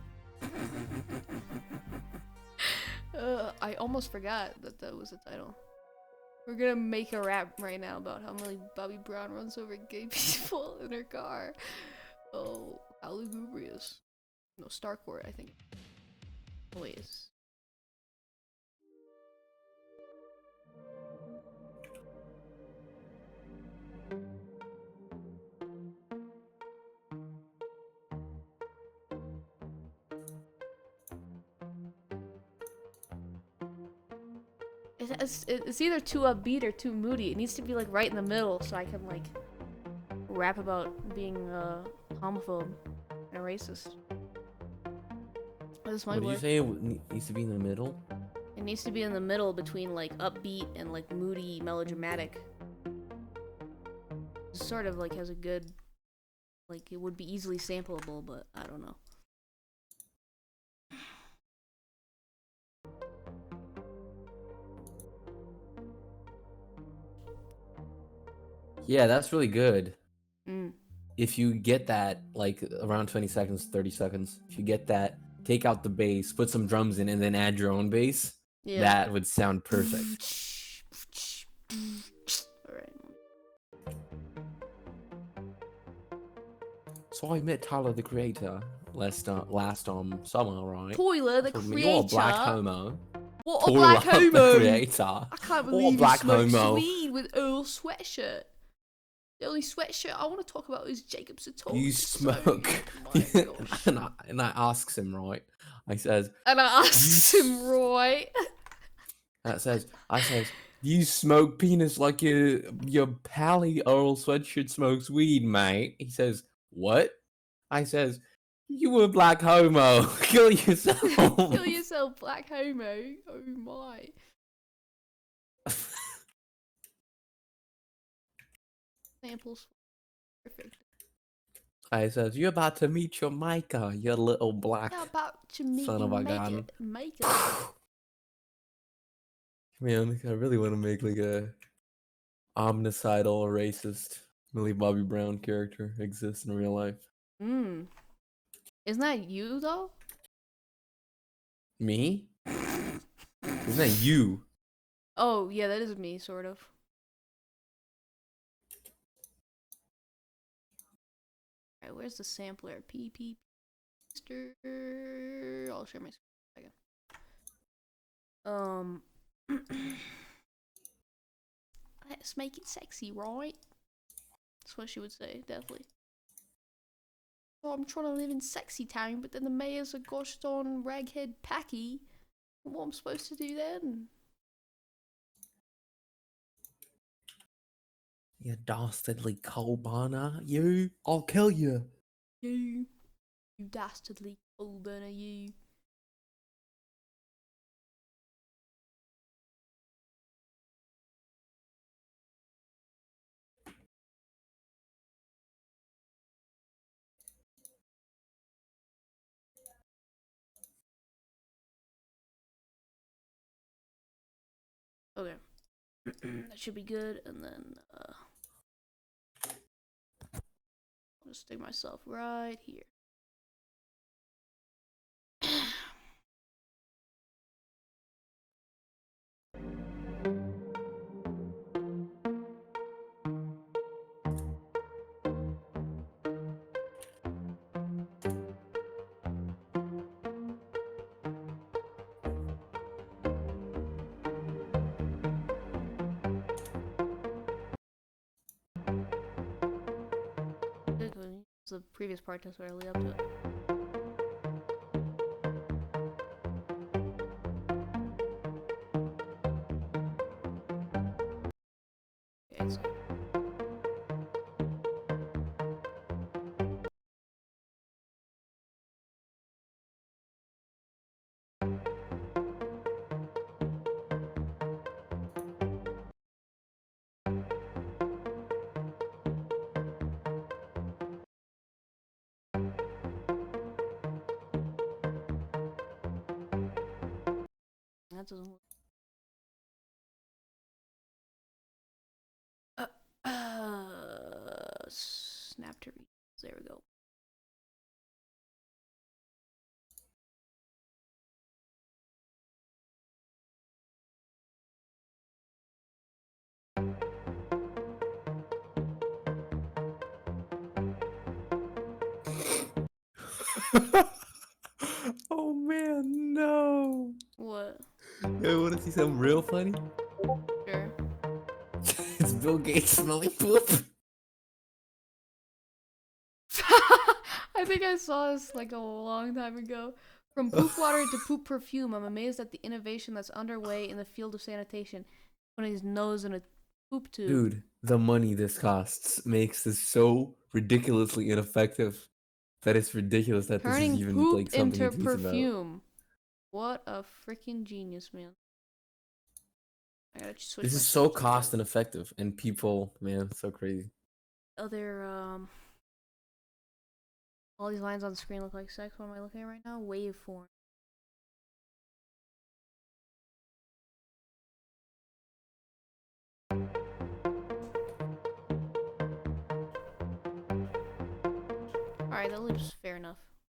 Uh, I almost forgot that that was the title. We're gonna make a rap right now about how Millie Bobby Brown runs over gay people in her car. Oh, how lugubrious. No, Starcourt, I think. Oh, wait. it's- It's, it's either too upbeat or too moody. It needs to be like right in the middle so I can like rap about being a homophobe and a racist. This might What did you work. say? It w- needs to be in the middle? It needs to be in the middle between like upbeat and like moody, melodramatic. Sort of like has a good, like it would be easily sampleable, but I don't know. Yeah, that's really good. Mm. If you get that, like around twenty seconds, thirty seconds, if you get that, take out the bass, put some drums in, and then add your own bass, Yeah. that would sound perfect. Alright. So I met Tyler the Creator last uh, last um summer, right? Toiler, the Told me, creator. You're a black homo. What a Tyler black the homo! Creator. I can't Or believe black he smokes homo. weed with Earl sweatshirt. The only sweatshirt I want to talk about is Jacob Satori. You smoke. My gosh. and, I, and I asks him, right? I says, And I asked You him, Roy. that says, I says, you smoke penis like your your pally Earl Sweatshirt smokes weed, mate. He says, what? I says, you a black homo. Kill yourself. Kill yourself, black homo. Oh my. Samples. Perfect. I says, you're about to meet your Micah, you little black. How about to meet Son you of a make gun. it, make it. Man, I really want to make like a omnicidal racist Millie Bobby Brown character exist in real life. Mm. Isn't that you though? Me? Isn't that you? Oh yeah, that is me, sort of. where's the sampler? P P Stir. I'll share my screen again. Um, let's make it sexy, right? That's what she would say, definitely. Oh, I'm trying to live in sexy town, but then the mayor's a gosh darn raghead packy. What am I supposed to do then? You dastardly coal burner, you! I'll kill you! You, you dastardly coal burner, you. Okay. That should be good, and then uh, I'll just stick myself right here. The previous part does really up to it. Okay, so that doesn't work. Uh, uh, snap to read. There we go. Oh man, no! What? You wanna see something real funny? Sure. It's Bill Gates smelling poop. I think I saw this like a long time ago. From poop water to poop perfume, I'm amazed at the innovation that's underway in the field of sanitation. Putting his nose in a poop tube. Dude, the money this costs makes this so ridiculously ineffective that it's ridiculous that Turning this is even poop like something into he tweets about. perfume. What a freaking genius, man. I gotta switch This my is so settings. cost ineffective, and people, man, it's so crazy. Other, um... all these lines on the screen look like sex. What am I looking at right now? Waveform. Alright, that looks fair enough.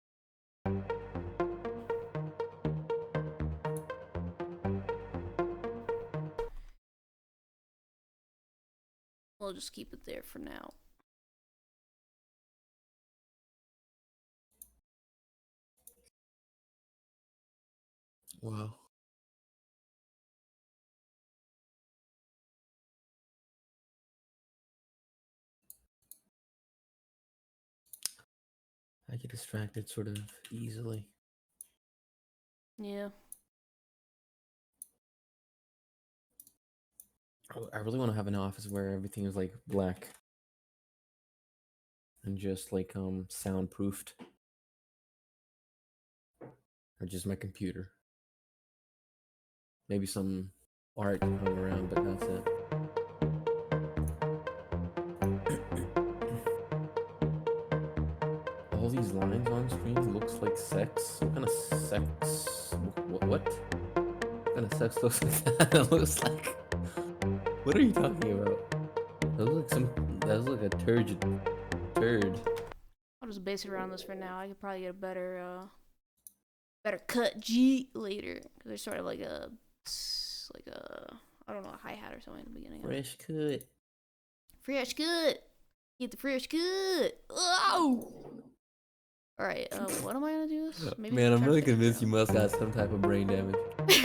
We'll just keep it there for now. Wow. I get distracted sort of easily. Yeah. I really want to have an office where everything is like black and just like um soundproofed, or just my computer. Maybe some art hung around, but that's it. All these lines on screen looks like sex. What kind of sex? What? What, what kind of sex looks like that? That looks like. What are you talking about? That looks like some. That looks like a turd. Turd. I'll just base it around this for now. I could probably get a better, uh, better cut G later. Cause there's sort of like a, like a, I don't know, a hi hat or something at the beginning. Fresh cut. Fresh cut. Get the fresh cut. Oh. All right. Uh, what am I gonna do? This? Maybe Man, I'm turn really it convinced you down. must have some type of brain damage.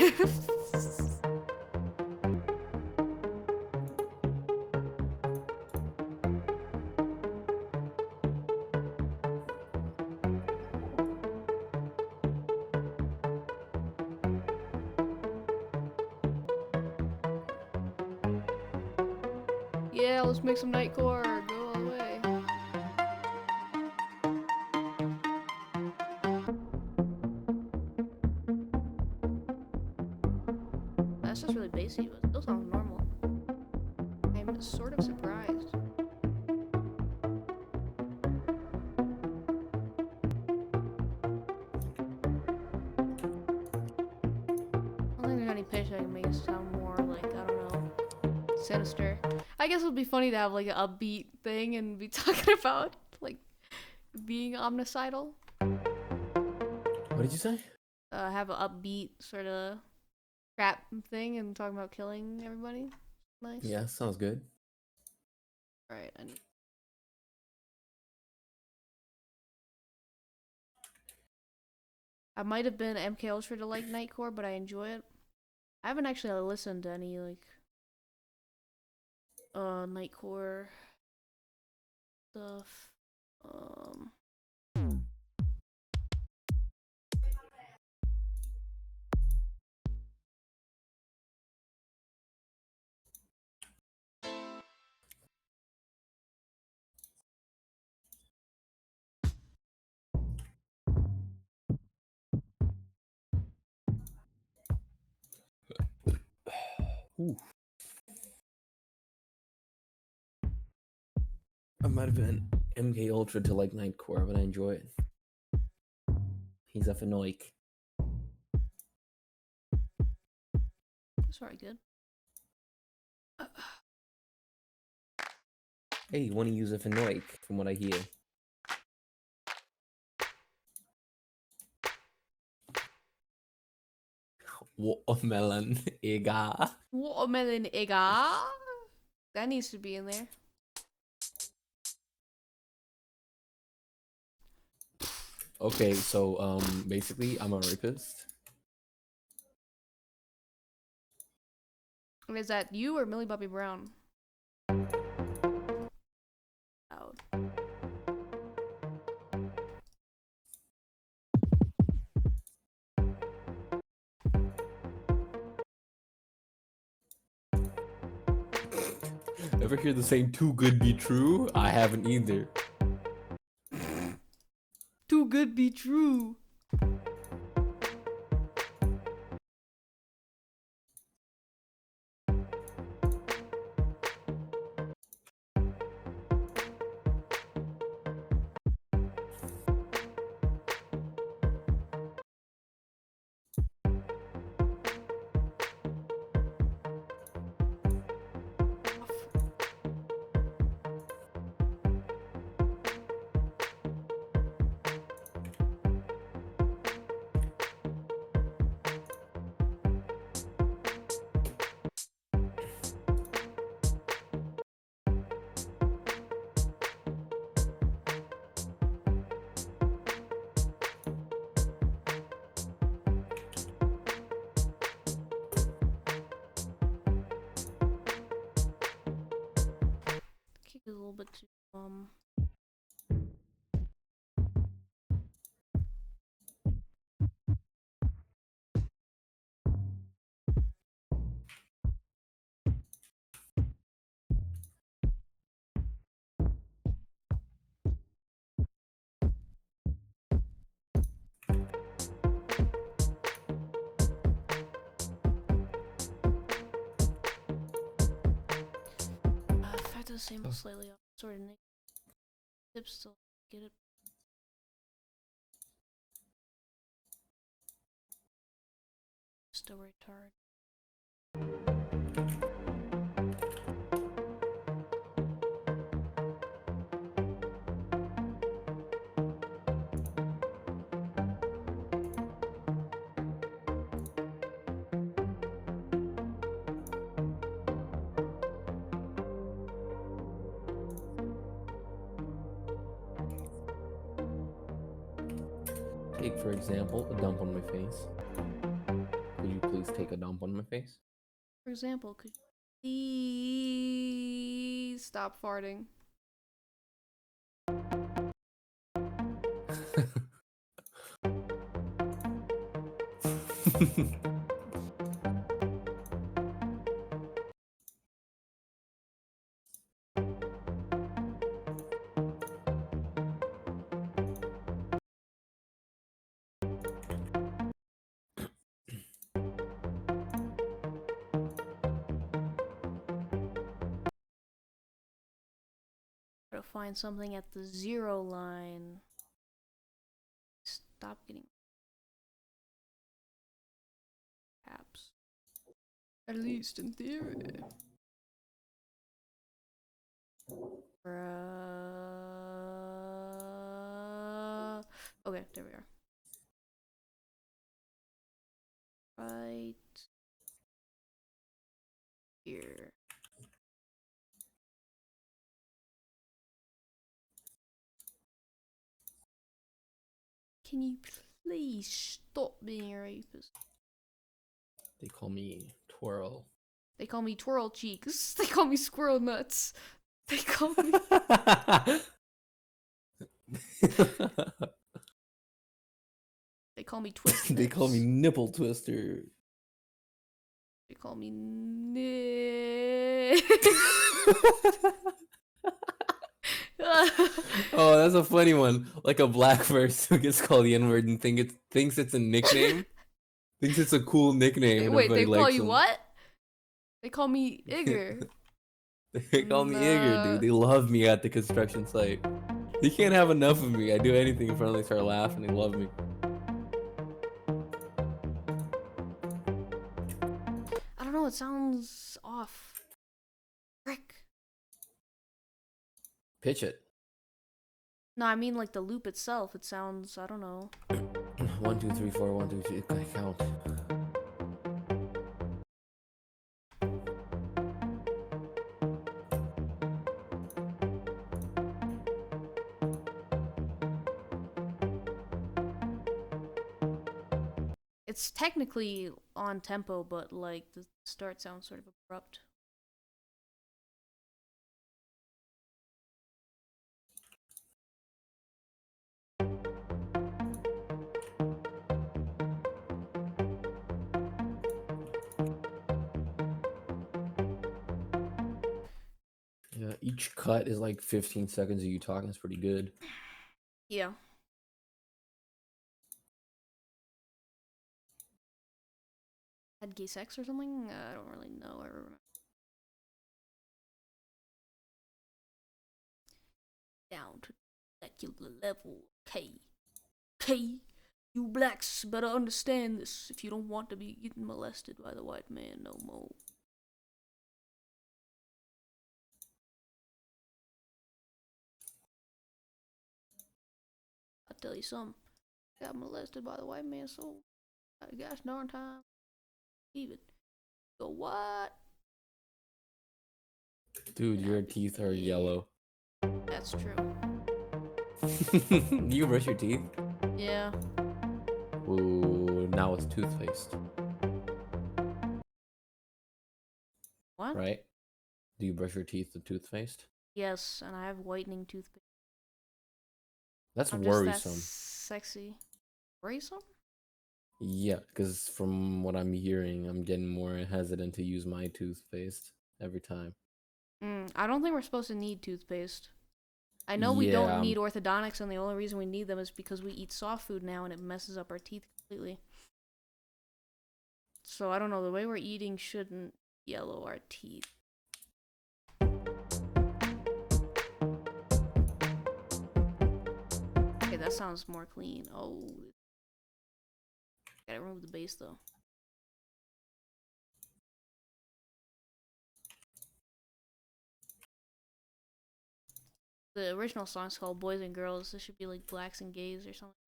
Yeah, let's make some Nightcore. Go all the way. That's just really bassy, but it still sounds normal. I'm sort of surprised. I don't think there's any pitch I can make it sound more like, I don't know, sinister. I guess it would be funny to have like an upbeat thing and be talking about like being omnicidal. What did you say? Uh, have an upbeat sort of crap thing and talking about killing everybody. Nice. Yeah, sounds good. Alright, I need. I might have been M K Ultra to like Nightcore, but I enjoy it. I haven't actually listened to any like uh Nightcore stuff. Um Ooh. I might have been M K Ultra to like Nightcore, but I enjoy it. He's a Fenoik. it's alright good. Hey, you want to use a Fenoik, from what I hear. Watermelon, Ega. Watermelon Ega. That needs to be in there. Okay, so um, basically, I'm a rapist. Is that you or Millie Bobby Brown? Loud. Ever hear the saying "too good be true"? I haven't either. Too good be true. Kick is a little bit too um uh, if I do the same slightly off sort of tips to get it. Still retard. Take, for example, a dump on my face. Could you please take a dump on my face? For example, could you please stop farting? Gotta find something at the zero line. Stop getting caps. At least in theory. Uh, okay, there we are. Right here. Can you please stop being a rapist? They call me Twirl. They call me Twirl Cheeks. They call me Squirrel Nuts. They call me. They call me Twist. They call me Nips. Nipple Twister. They call me Nip. Oh, that's a funny one. Like a black person who gets called the N-word and think it, thinks it's a nickname. Thinks it's a cool nickname. And Wait, they everybody call likes you them. what? They call me Igor. They call me Igor, dude. They love me at the construction site. They can't have enough of me. I do anything in front of them, they start laughing. They love me. I don't know, it sounds off. Frick. Pitch it. No, I mean like the loop itself. It sounds, I don't know. One, two, three, four, one, two, three. I count. It's technically on tempo, but like the start sounds sort of abrupt. Yeah, each cut is like fifteen seconds of you talking. It's pretty good. Yeah. Had gay sex or something? Uh, I don't really know. I remember. Down to molecular level. K. K. You blacks better understand this if you don't want to be getting molested by the white man no more. I'll tell you something. I got molested by the white man, so I gosh darn time. Even. Go what? Dude, your teeth are yellow. That's true. Do you brush your teeth? Yeah. Ooh, now it's toothpaste. What? Right? Do you brush your teeth with toothpaste? Yes, and I have whitening toothpaste. That's I'm just that worrisome. sexy. Worrisome? Yeah, because from what I'm hearing, I'm getting more hesitant to use my toothpaste every time. Mm, I don't think we're supposed to need toothpaste. I know we Yeah, don't um, need orthodontics, and the only reason we need them is because we eat soft food now and it messes up our teeth completely. So I don't know, the way we're eating shouldn't yellow our teeth. Okay, that sounds more clean. Oh. Gotta remove the bass though. The original song's called Boys and Girls. This should be like Blacks and Gays or something.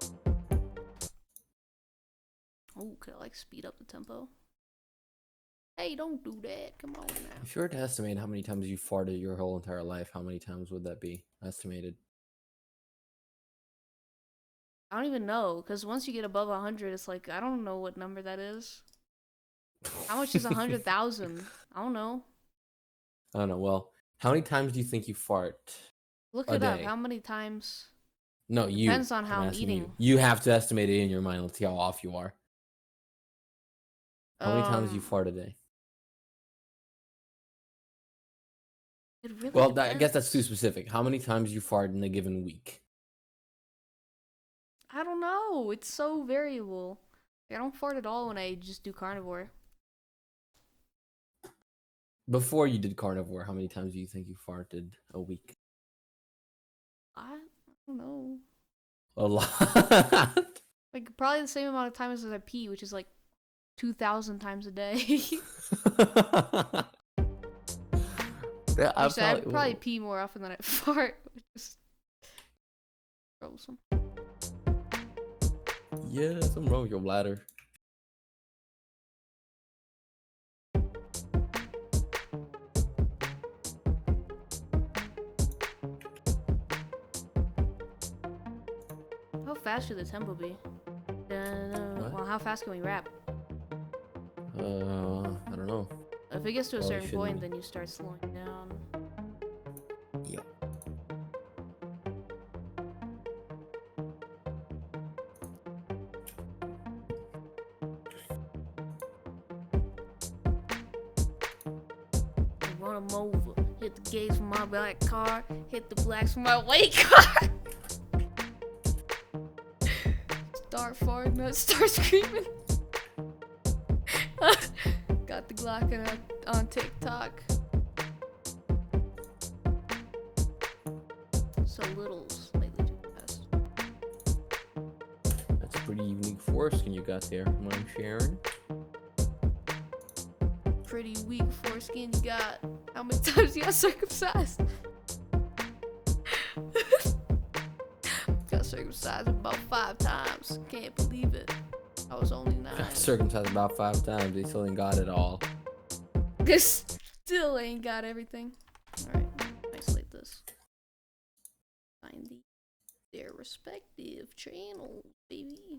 Oh, could I like speed up the tempo? Hey, don't do that. Come on now. If you were to estimate how many times you farted your whole entire life, how many times would that be estimated? I don't even know, because once you get above a hundred, it's like I don't know what number that is. How much is a hundred thousand? I don't know. I don't know. Well, how many times do you think you fart? Look A it up. day. How many times? No, you. Depends on how I'm asking eating. You. You have to estimate it in your mind. Let's see how off you are. How many times you Um, fart a day? It really Well, that, I guess that's too depends. specific. How many times you fart in a given week? I don't know. It's so variable. I don't fart at all when I just do carnivore. Before you did carnivore, how many times do you think you farted a week? I don't know. A lot. Like probably the same amount of times as I pee, which is like two thousand times a day. Yeah, I Actually, I probably, probably pee more often than I fart, which is troublesome. yeah, something wrong with your bladder. How fast should the tempo be? Uh, What? well, how fast can we rap? Uh, I don't know. If it gets to a Probably certain point, shouldn't. then you start slowing down. Yeah. Run 'em over. Hit the gates for my black car. Hit the blacks for my white car. Start farting, not start screaming. Got the Glock on, on TikTok. So little, slightly too fast. That's a pretty unique foreskin you got there. Mind sharing? Pretty weak foreskin you got. How many times you got circumcised? Got circumcised about five times. Can't believe it. I was only nine. Got circumcised about five times. They still ain't got it all. This still ain't got everything. Alright, isolate this. Find the, their respective channels, baby.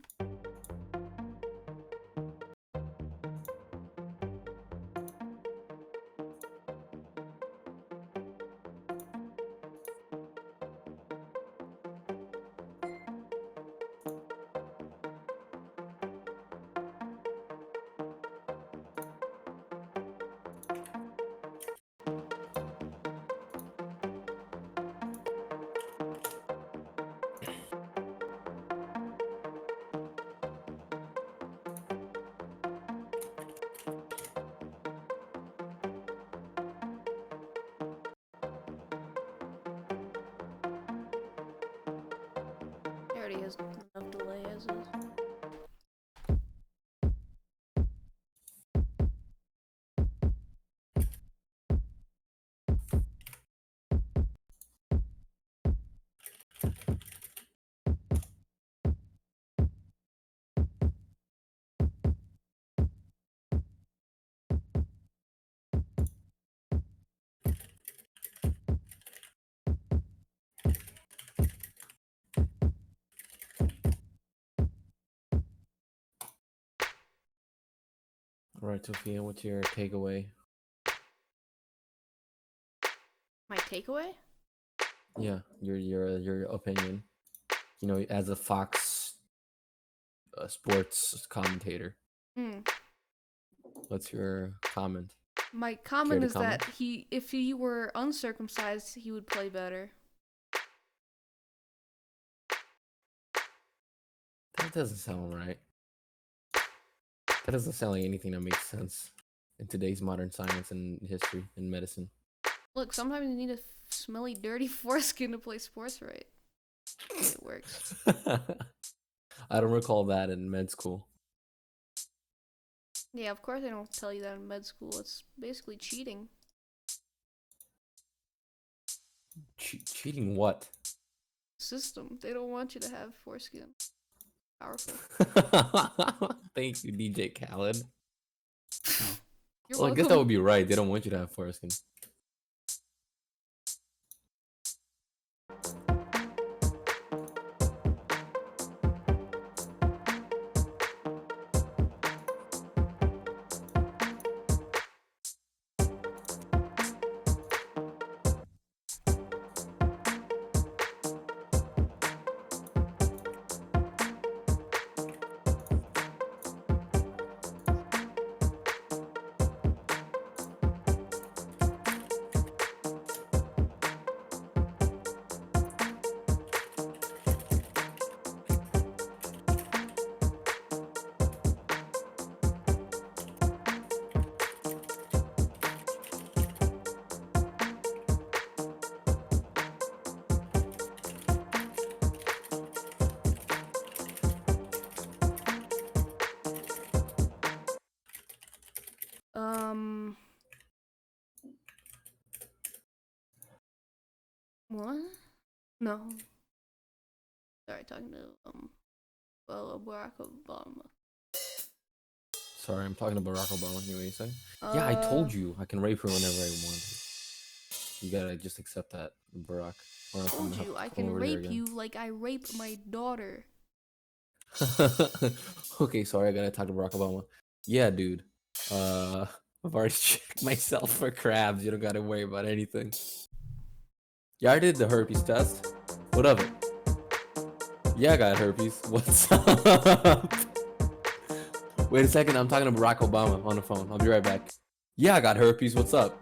It already has enough delay as is. Alright, Sophia, what's your takeaway? My takeaway? Yeah, your your your opinion. You know, as a Fox uh, sports commentator, Hmm. what's your comment? My comment to is comment? that he, if he were uncircumcised, he would play better. That doesn't sound right. That doesn't sound like anything that makes sense in today's modern science and history and medicine. Look, sometimes you need a smelly, dirty foreskin to play sports right. It works. I don't recall that in med school. Yeah, of course they don't tell you that in med school. It's basically cheating. Che- cheating what? System. They don't want you to have foreskin. Powerful. Thank you, D J Khaled. You're Well, I guess that welcome. would be right. They don't want you to have foreskin. Um, what? No. Sorry, talking to um, well, Barack Obama. Sorry, I'm talking to Barack Obama. You know what you say? Uh, Yeah, I told you I can rape her whenever I want to. You gotta just accept that, Barack. Or else I'm told gonna have you to I come can over there rape again. you like I rape my daughter. Okay, sorry, I gotta talk to Barack Obama. Yeah, dude. Uh, I've already checked myself for crabs. You don't gotta worry about anything. Yeah, I did the herpes test. What of it? Yeah, I got herpes. What's up? Wait a second, I'm talking to Barack Obama on the phone. I'll be right back. Yeah, I got herpes. What's up?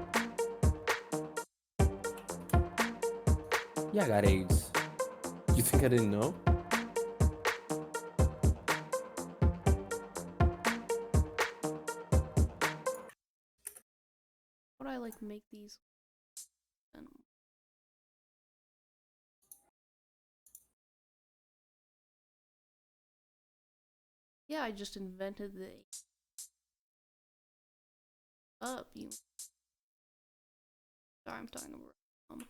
Yeah, I got AIDS. You think I didn't know? How do I like make these? Yeah, I just invented the up. You. Sorry, I'm talking about. Um,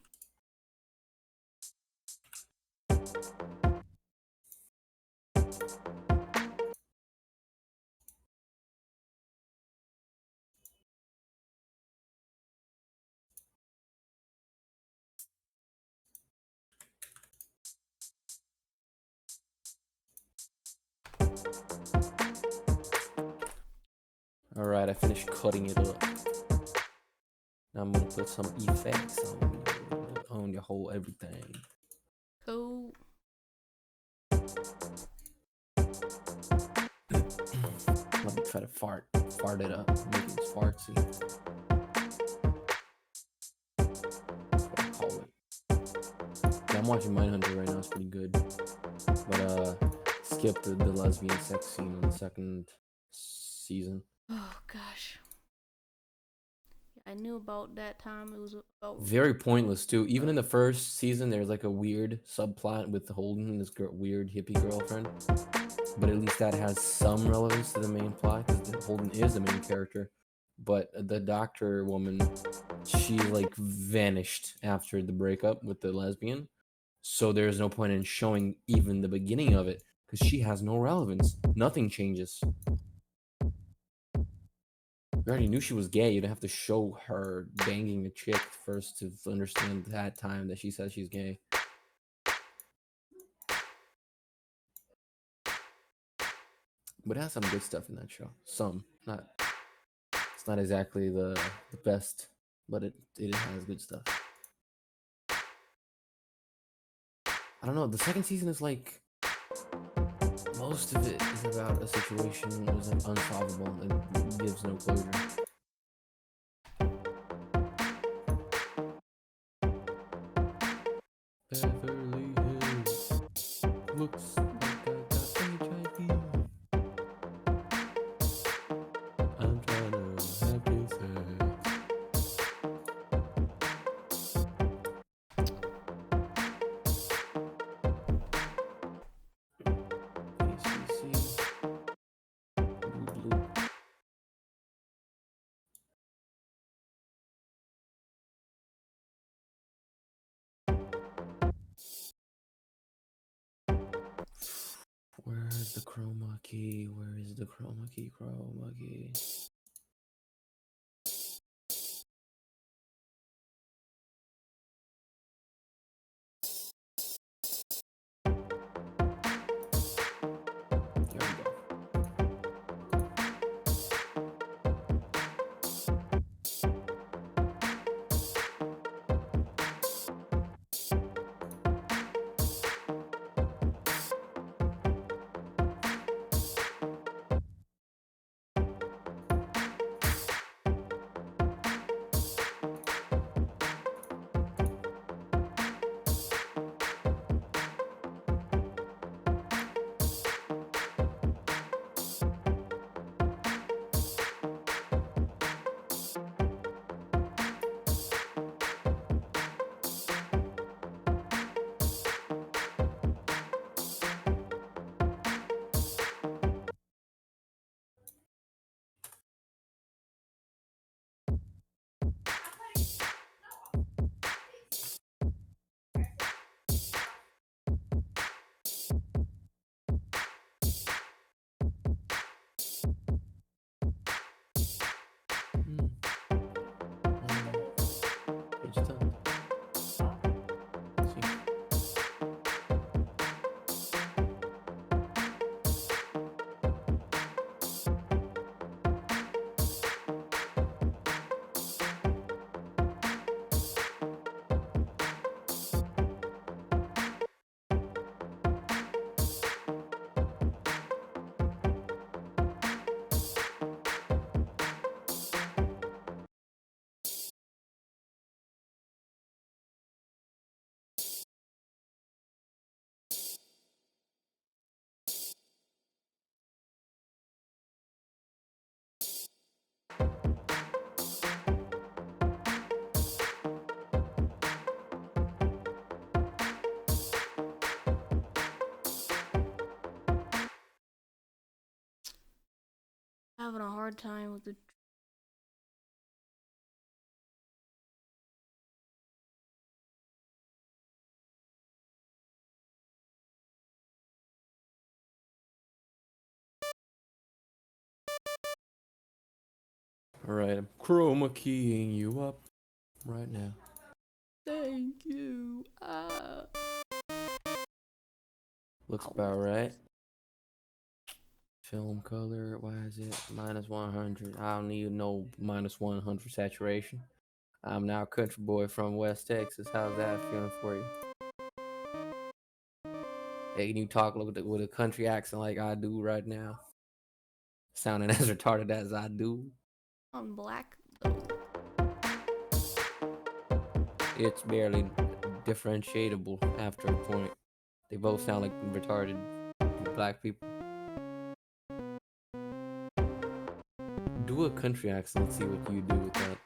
Alright, I finished cutting it up. Now I'm gonna put some effects on you, on your whole everything. co. Let me try to fart, fart it up, make it fartsy. That's what I call it. Yeah, I'm watching Mindhunter right now. It's pretty good, but uh, skip the, the lesbian sex scene in the second season. Oh gosh. Yeah, I knew about that time. It was about. Very pointless too. Even in the first season, there's like a weird subplot with Holden and this girl, weird hippie girlfriend. But at least that has some relevance to the main plot because Holden is the main character. But the doctor woman, she like vanished after the breakup with the lesbian. So there's no point in showing even the beginning of it because she has no relevance. Nothing changes. We already knew she was gay. You don't have to show her banging a chick first to understand that time that she says she's gay. But it has some good stuff in that show. Some, not. It's not exactly the, the best, but it it has good stuff. I don't know. The second season is like most of it is about a situation that was like unsolvable and gives no closure. Beverly Hills looks like I got H I V. I'm trying to have gay sex. A C C. Blue, blue. Where's the chroma key? Where is the chroma key? Chroma key. Having a hard time with the. Alright, I'm chroma keying you up right now. Thank you. Ah. Looks about right. Film color, why is it minus one hundred? I don't need no minus one hundred saturation. I'm now a country boy from West Texas. How's that feeling for you? Hey, can you talk with a, with a country accent like I do right now? Sounding as retarded as I do. On black though. It's barely differentiable after a point. They both sound like retarded black people. Do a country accent. Let's see what you do with that.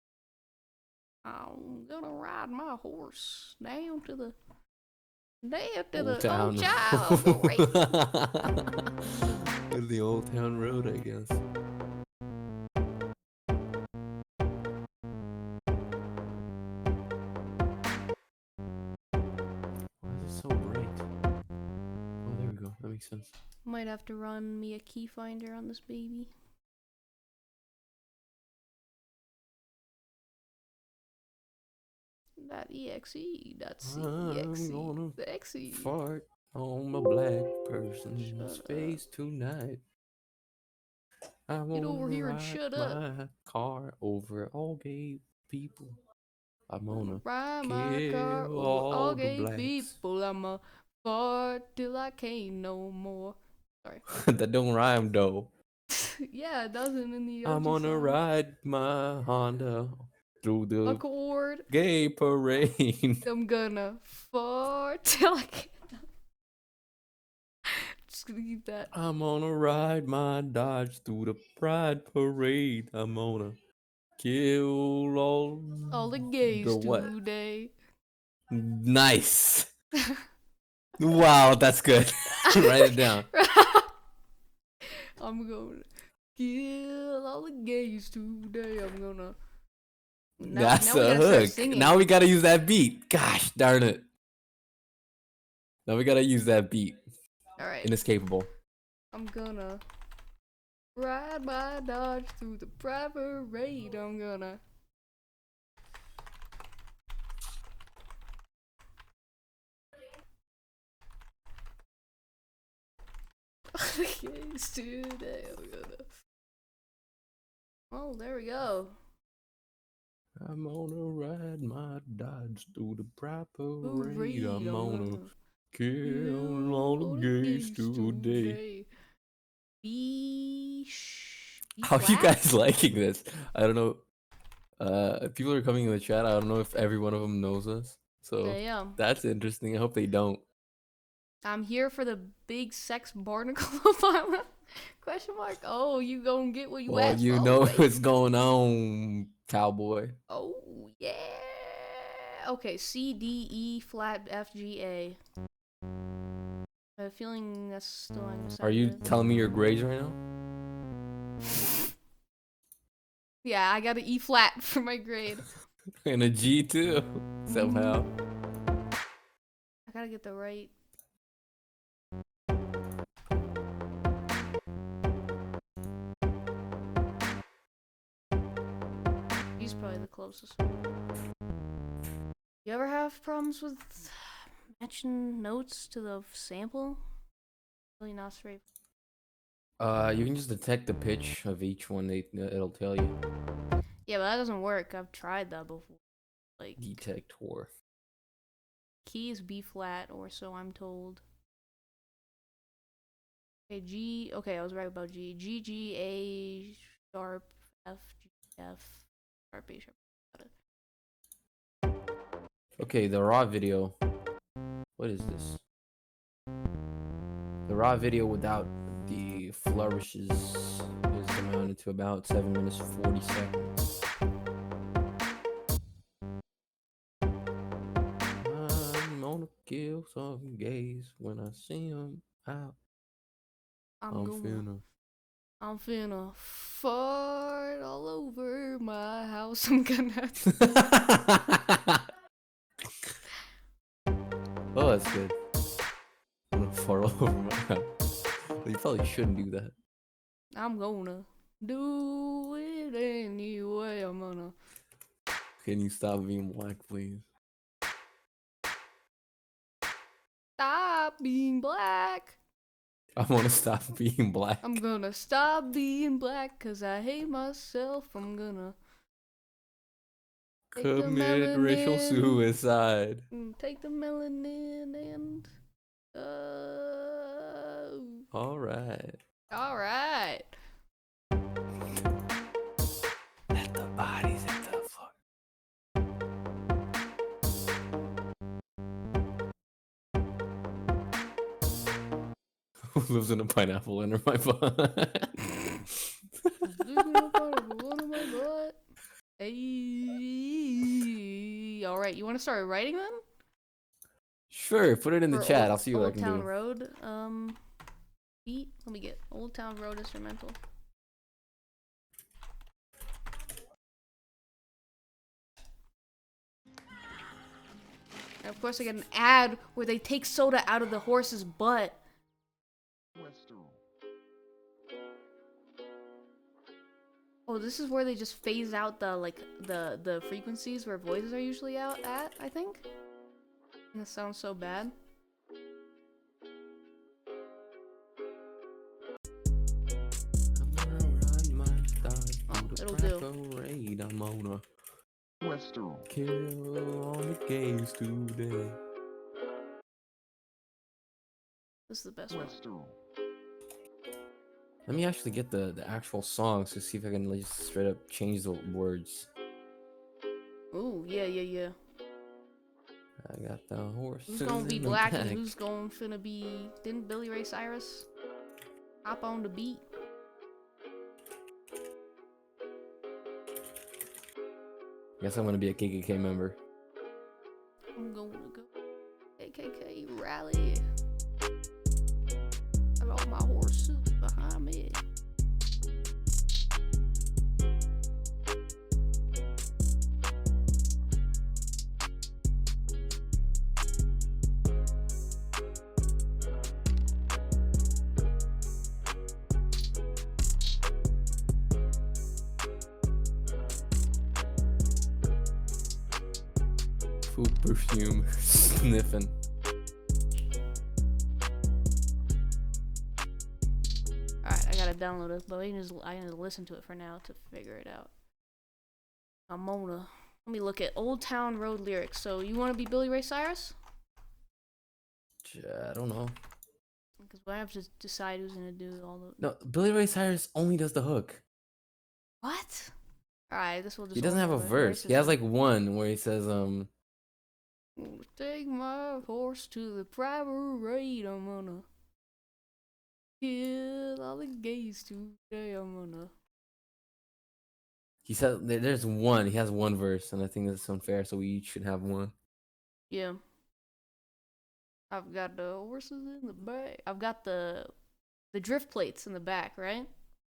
I'm gonna ride my horse down to the down to Old the Town. old child. Right. The Old Town Road, I guess. Why is it so bright? Oh, there we go. That makes sense. Might have to run me a key finder on this baby. Dot exe. Dot c exe. I'm gonna Exe. fart on my black person's Shut face tonight. I Get wanna over here and ride shut up. my car over all gay people. I'm gonna Ride my car kill over all all the gay blacks. people. I'ma fart till I can't no more. Sorry. That don't rhyme though. Yeah, it doesn't in the. I'm O G gonna song. ride my Honda through the Accord. gay parade. I'm gonna fart till I can't. Just gonna keep that. I'm gonna ride my Dodge through the Pride Parade. I'm gonna kill all All the gays the what? today. Nice. Wow, that's good. Write it down. I'm gonna kill all the gays today. I'm gonna. Now, That's now we a gotta start hook. singing. Now we gotta use that beat. Gosh darn it. Now we gotta use that beat. All right. Inescapable. I'm gonna ride my Dodge through the Pride Parade. I'm gonna. Gays today. I'm gonna. Oh, there we go. I'm gonna ride my Dodge through the Pride Parade. Parade, I'm I'm gonna gonna kill all the gays today. B. Sh- B How are you flat? guys liking this? I don't know. Uh, people are coming in the chat. I don't know if every one of them knows us. So Damn. that's interesting. I hope they don't. I'm here for the big sex barnacle Obama? Question mark. Oh, you gonna get what you Well, asked you for, know baby. what's going on, cowboy. Oh yeah. Okay, C D E flat F G A. I have a feeling that's still on the Are you side. telling me your grades right now? Yeah, I got an E flat for my grade. And a G too, somehow. I gotta get the right. He's probably the closest. You ever have problems with matching notes to the sample? Really not straight. Uh, you can just detect the pitch of each one. They it'll tell you. Yeah, but that doesn't work. I've tried that before. Like Detector. key is B flat, or so I'm told. Okay, G. Okay, I was right about G. G G A sharp F G F sharp A sharp. Got it. Okay, the raw video. What is this? The raw video without the flourishes is amounted to about seven minutes forty seconds. I'm gonna kill some gays when I see them out. I'm, I'm going. finna I'm finna fart all over my house. I'm gonna. Oh, that's good. I'm gonna fart all over my house. You probably shouldn't do that. I'm gonna do it anyway. I'm gonna. Can you stop being black, please? Stop being black. I want to stop being black. I'm gonna stop being black cause I hate myself. I'm gonna take the Commit racial melanin. suicide. Mm, take the melanin and uh. All right. All right. Let the bodies hit the floor. Who lives in a pineapple under my butt? Living up on a balloon in my butt. Hey. All right. You want to start writing them? Sure, put it in the For chat. Old, I'll see what Old I can Town do. Road. Um, beat. Let me get Old Town Road instrumental. And of course, I get an ad where they take soda out of the horse's butt. Oh, this is where they just phase out the like the the frequencies where voices are usually out at. I think. And this sounds so bad. I'm gonna run my thoughts Oh, through the it'll do. parade. I'm gonna kill all the gays today. This is the best one. Let me actually get the, the actual songs to see if I can like, just straight up change the words. Ooh, yeah, yeah, yeah. I got the horses Who's gonna be in the black back. and who's gonna finna be? Didn't Billy Ray Cyrus hop on the beat? Guess I'm gonna be a K K K member. I'm going to go K K K rally. I got my horses behind me. Food perfume sniffing. Alright, I gotta download it, but I need, to, I need to listen to it for now to figure it out. I'm gonna. Let me look at Old Town Road lyrics. So, you wanna be Billy Ray Cyrus? I don't know. Because I have to decide who's gonna do all the. No, Billy Ray Cyrus only does the hook. What? Alright, this will just. He doesn't have a the verse. He has verses. like one where he says, um, Gonna take my horse to the parade. I'm gonna kill all the gays today. I'm gonna. he said there- there's one. He has one verse, and I think that's unfair. So we each should have one. Yeah. I've got the horses in the back. I've got the the drift plates in the back, right?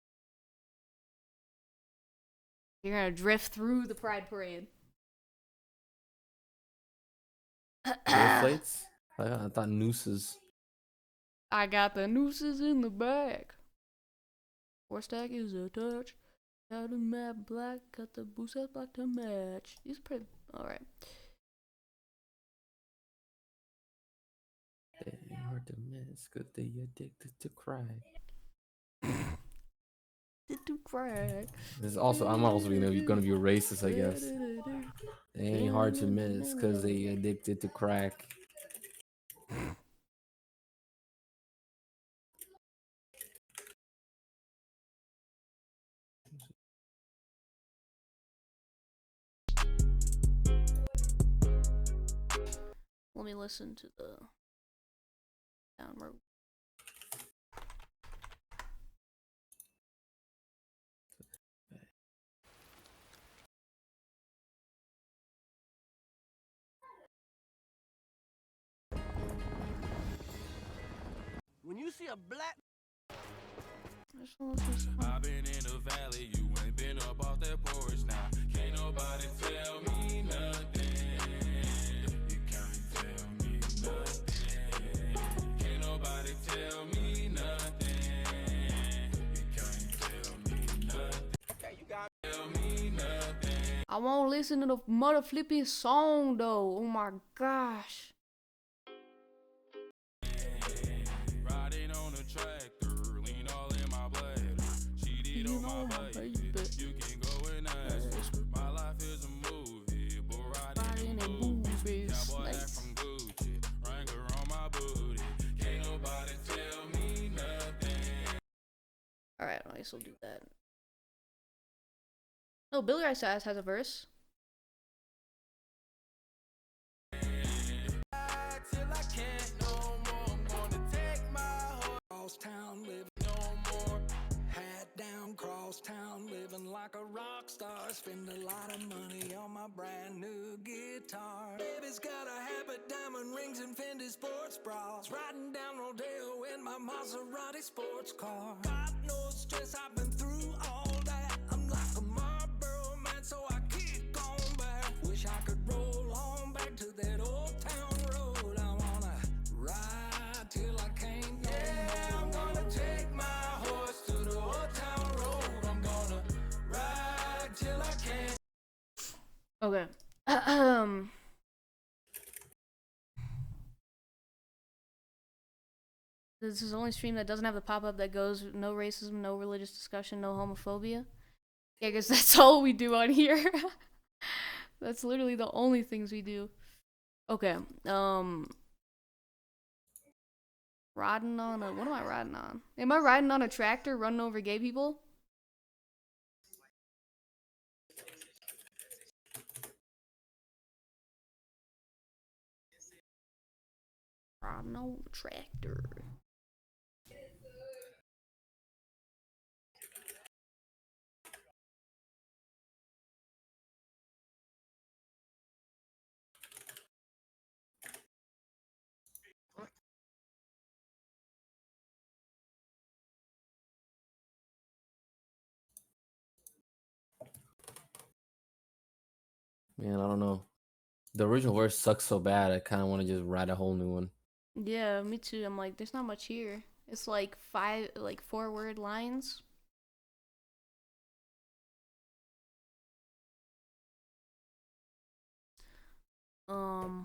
You're gonna drift through the Pride Parade. Drift plates? I, I thought nooses. I got the nooses in the back. Horse stack is a touch. Got the map black, got the boots out black to match. These are pretty. Alright. They ain't hard to miss, cause they addicted to crack. Did to crack. This is also, I'm also gonna be, gonna be a racist, I guess. They ain't hard to miss, cause they addicted to crack. Let me listen to the down road. When you see a black There's no listen to I've been in the valley, you ain't been up off that porch now. Can't nobody tell me nothing. You can't tell me nothing. Can't nobody tell me nothing. You can't tell me nothing. Okay, you got tell me nothing. I won't listen to the mother flipping song though. Oh my gosh. Riding on a tractor, lean all in my bladder. Cheated on my baby. You can go and ask her. My life is a movie, but riding in a movie. Cowboy hat from Gucci, Wrangler on my booty. Can't nobody tell me nothing. Alright, I guess we'll do that. Oh, Billy Ray Cyrus has a verse. Till I can't no more. I'm gonna take my horse. Cross town, living no more. Hat down, cross town, living like a rock star. Spend a lot of money on my brand new guitar. Baby's got a habit, diamond rings, and Fendi sports bras. Riding down Rodeo in my Maserati sports car. Got no stress, I've been through all that. I'm like a Marlboro man, so I keep going back. Wish I could roll on back to that old town road. I wanna ride till I can't no Yeah, I'm gonna take my horse to the old town road. I'm gonna ride till I can't. Okay. Um. This is the only stream that doesn't have the pop-up that goes no racism, no religious discussion, no homophobia. Yeah, I guess that's all we do on here. That's literally the only things we do. Okay. Um. Riding on a, what am I riding on? Am I riding on a tractor running over gay people? Riding on a tractor. Man, I don't know. The original verse sucks so bad. I kind of want to just write a whole new one. Yeah, me too. I'm like, there's not much here. It's like five, like four word lines. Um.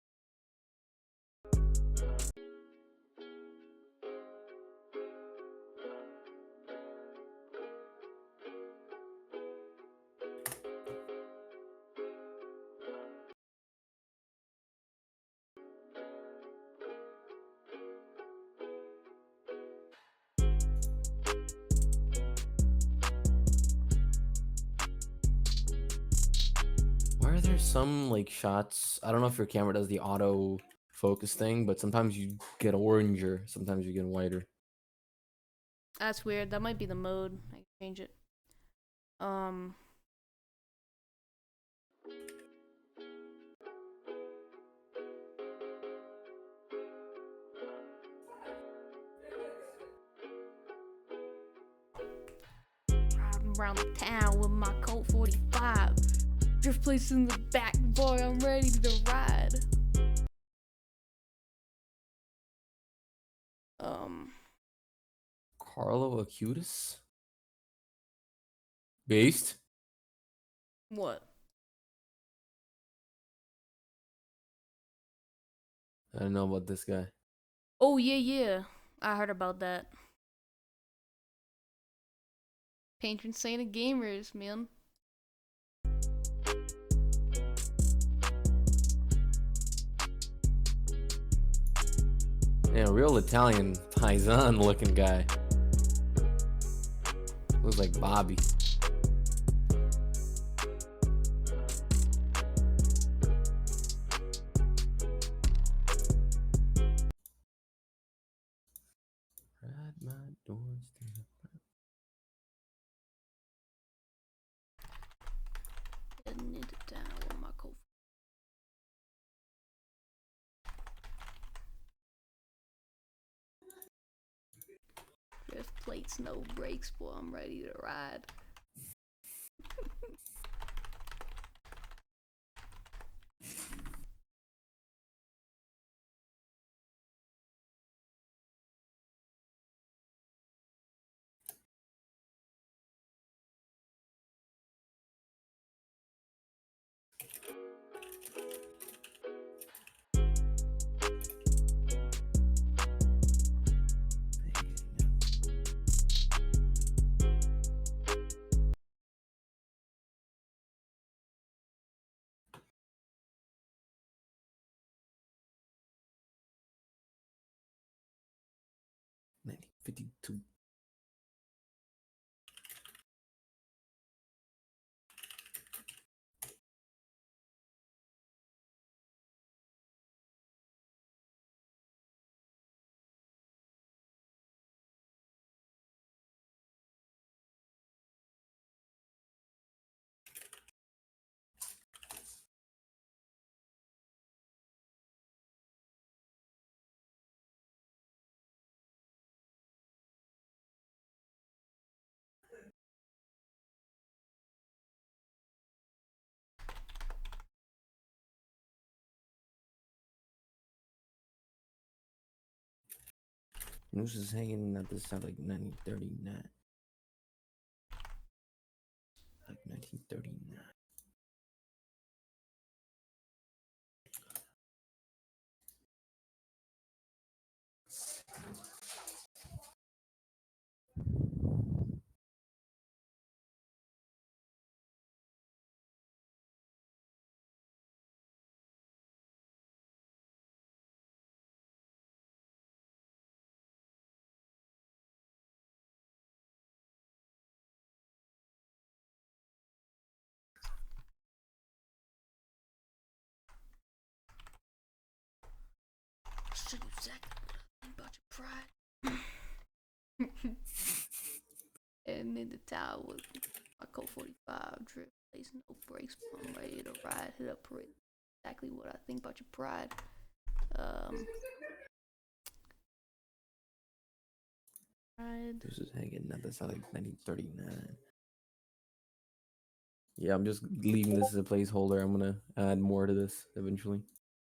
Why are there some like shots? I don't know if your camera does the auto focus thing, but sometimes you get oranger, sometimes you get whiter. That's weird. That might be the mode. I can change it. Um. Riding around the town with my Colt forty-five. Drift place in the back, boy. I'm ready to ride. Um. Carlo Acutis? Based? What? I don't know about this guy. Oh yeah, yeah. I heard about that. Patron saint of gamers, man. Yeah, real Italian paisan looking guy. Looks like Bobby. Ride my doors to the Heading into town with my Colt. Drift plates, no brakes, boy. I'm ready to ride. nineteen fifty-two. News is hanging at this sound like nineteen thirty-nine. Like nineteen thirty-nine. Should exactly about your pride. And in the tower with my Colt forty-five drip, place no brakes, I'm ready to ride. Hit up parade. Exactly what I think about your pride. Um, pride. News is hanging at this sound like nineteen thirty-nine. Yeah, I'm just leaving this as a placeholder. I'm gonna add more to this eventually.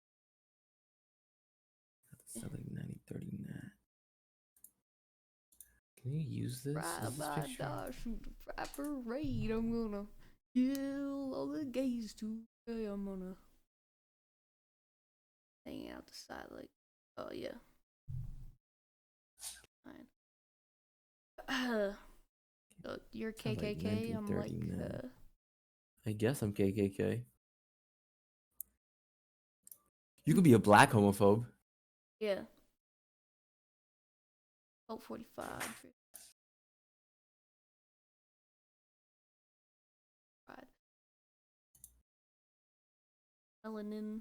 That sounds like nineteen thirty-nine. Can you use this? Ride Is this by picture? Dodge through the frat parade. I'm gonna kill all the gays today. I'm gonna hang out the side like, oh yeah. Fine. Uh, so you're Sounds like K K K. I'm like, nineteen thirty-nine. uh, I guess I'm K K K. You could be a black homophobe. yeah. Colt forty-five. drip. Ride. Melanin.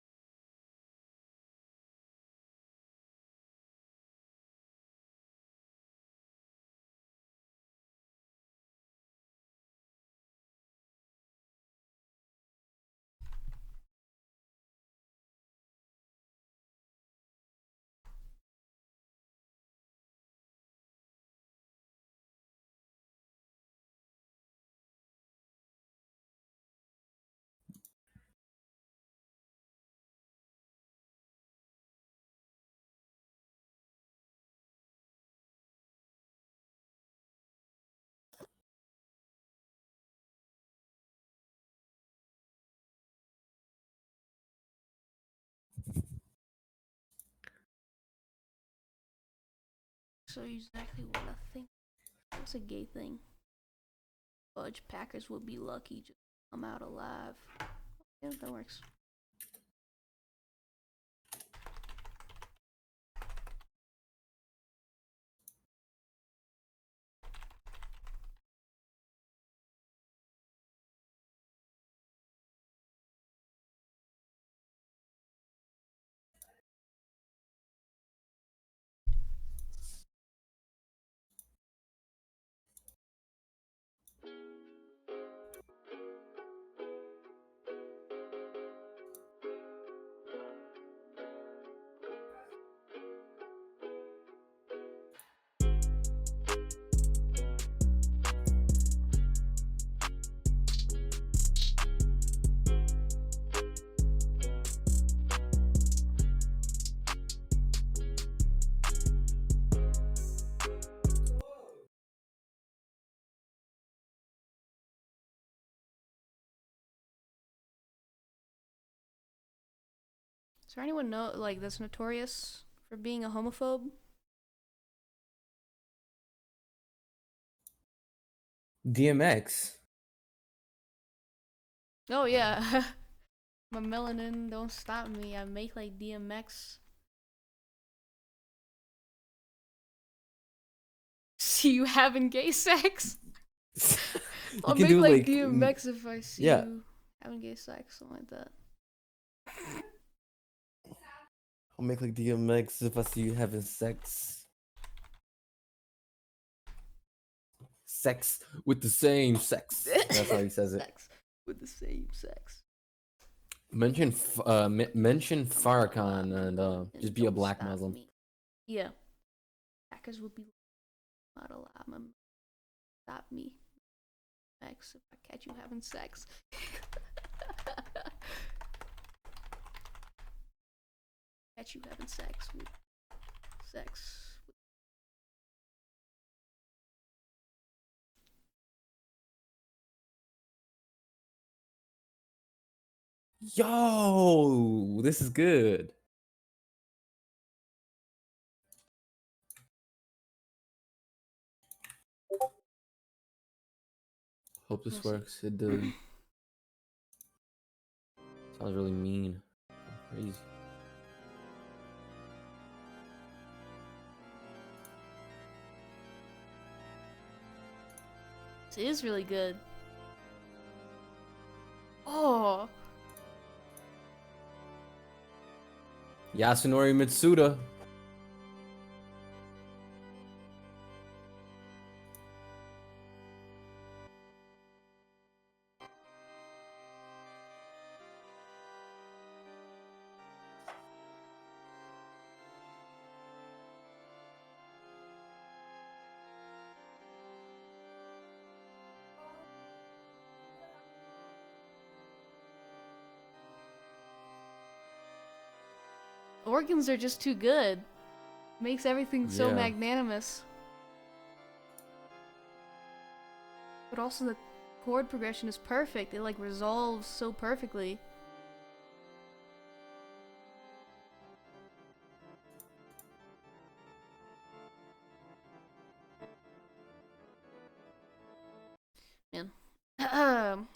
So exactly what I think. It's a gay thing. Fudge Packers would be lucky just to come out alive. Yeah, that works. there anyone know like that's notorious for being a homophobe? D M X. Oh yeah. My melanin don't stop me. I make like D M X. See you having gay sex? You I'll can make do like, like D M n- X if I see yeah. you having gay sex, something like that. I'll make like D M X if I see you having sex. Sex with the same sex. That's how he says it. Sex with the same sex. Mention F- uh m- mention I'm not Farrakhan allowed and to, uh just be a don't black stop Muslim. me. Yeah. Hackers will be not allowed to stop me. X if I catch you having sex. Catch you having sex with sex. Yo, this is good. Hope this We'll see. works. It does. Sounds really mean. Crazy. This is really good. Oh, Yasunori Mitsuda. organs are just too good. Makes everything so Yeah. magnanimous. But also the chord progression is perfect. It like resolves so perfectly. Man. Um.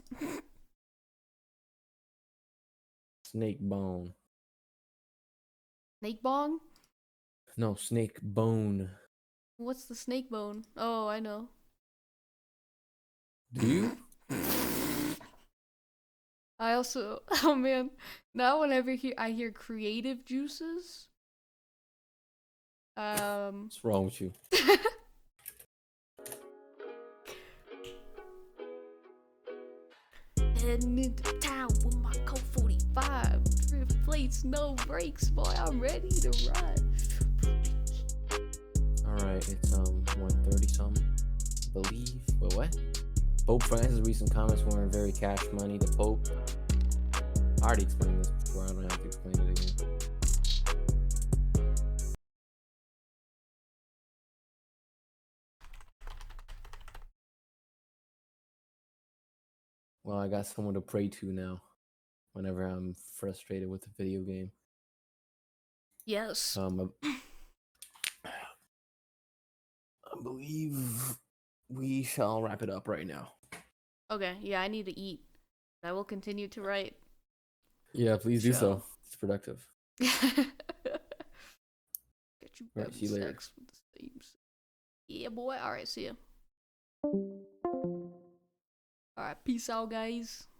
Snake bone. Snake bong? No, snake bone. What's the snake bone? Oh, I know. Do you? I also, oh man, now whenever he, I hear creative juices, um, What's wrong with you? heading into town with my Colt forty-five, drift plates, no brakes, boy, I'm ready to ride. Alright, it's um one thirty something. Believe. Wait, what? Pope Francis' recent comments weren't very cash money. The Pope. I already explained this before. I don't have to explain it again. Well, I got someone to pray to now whenever I'm frustrated with a video game. Yes. Um, I, I believe we shall wrap it up right now. Okay, yeah, I need to eat. I will continue to write. Yeah, please do so. Shall. It's productive. Get you Right, having see you later. sex with the same sex. Yeah, boy. Alright, see ya. Alright, peace out, guys.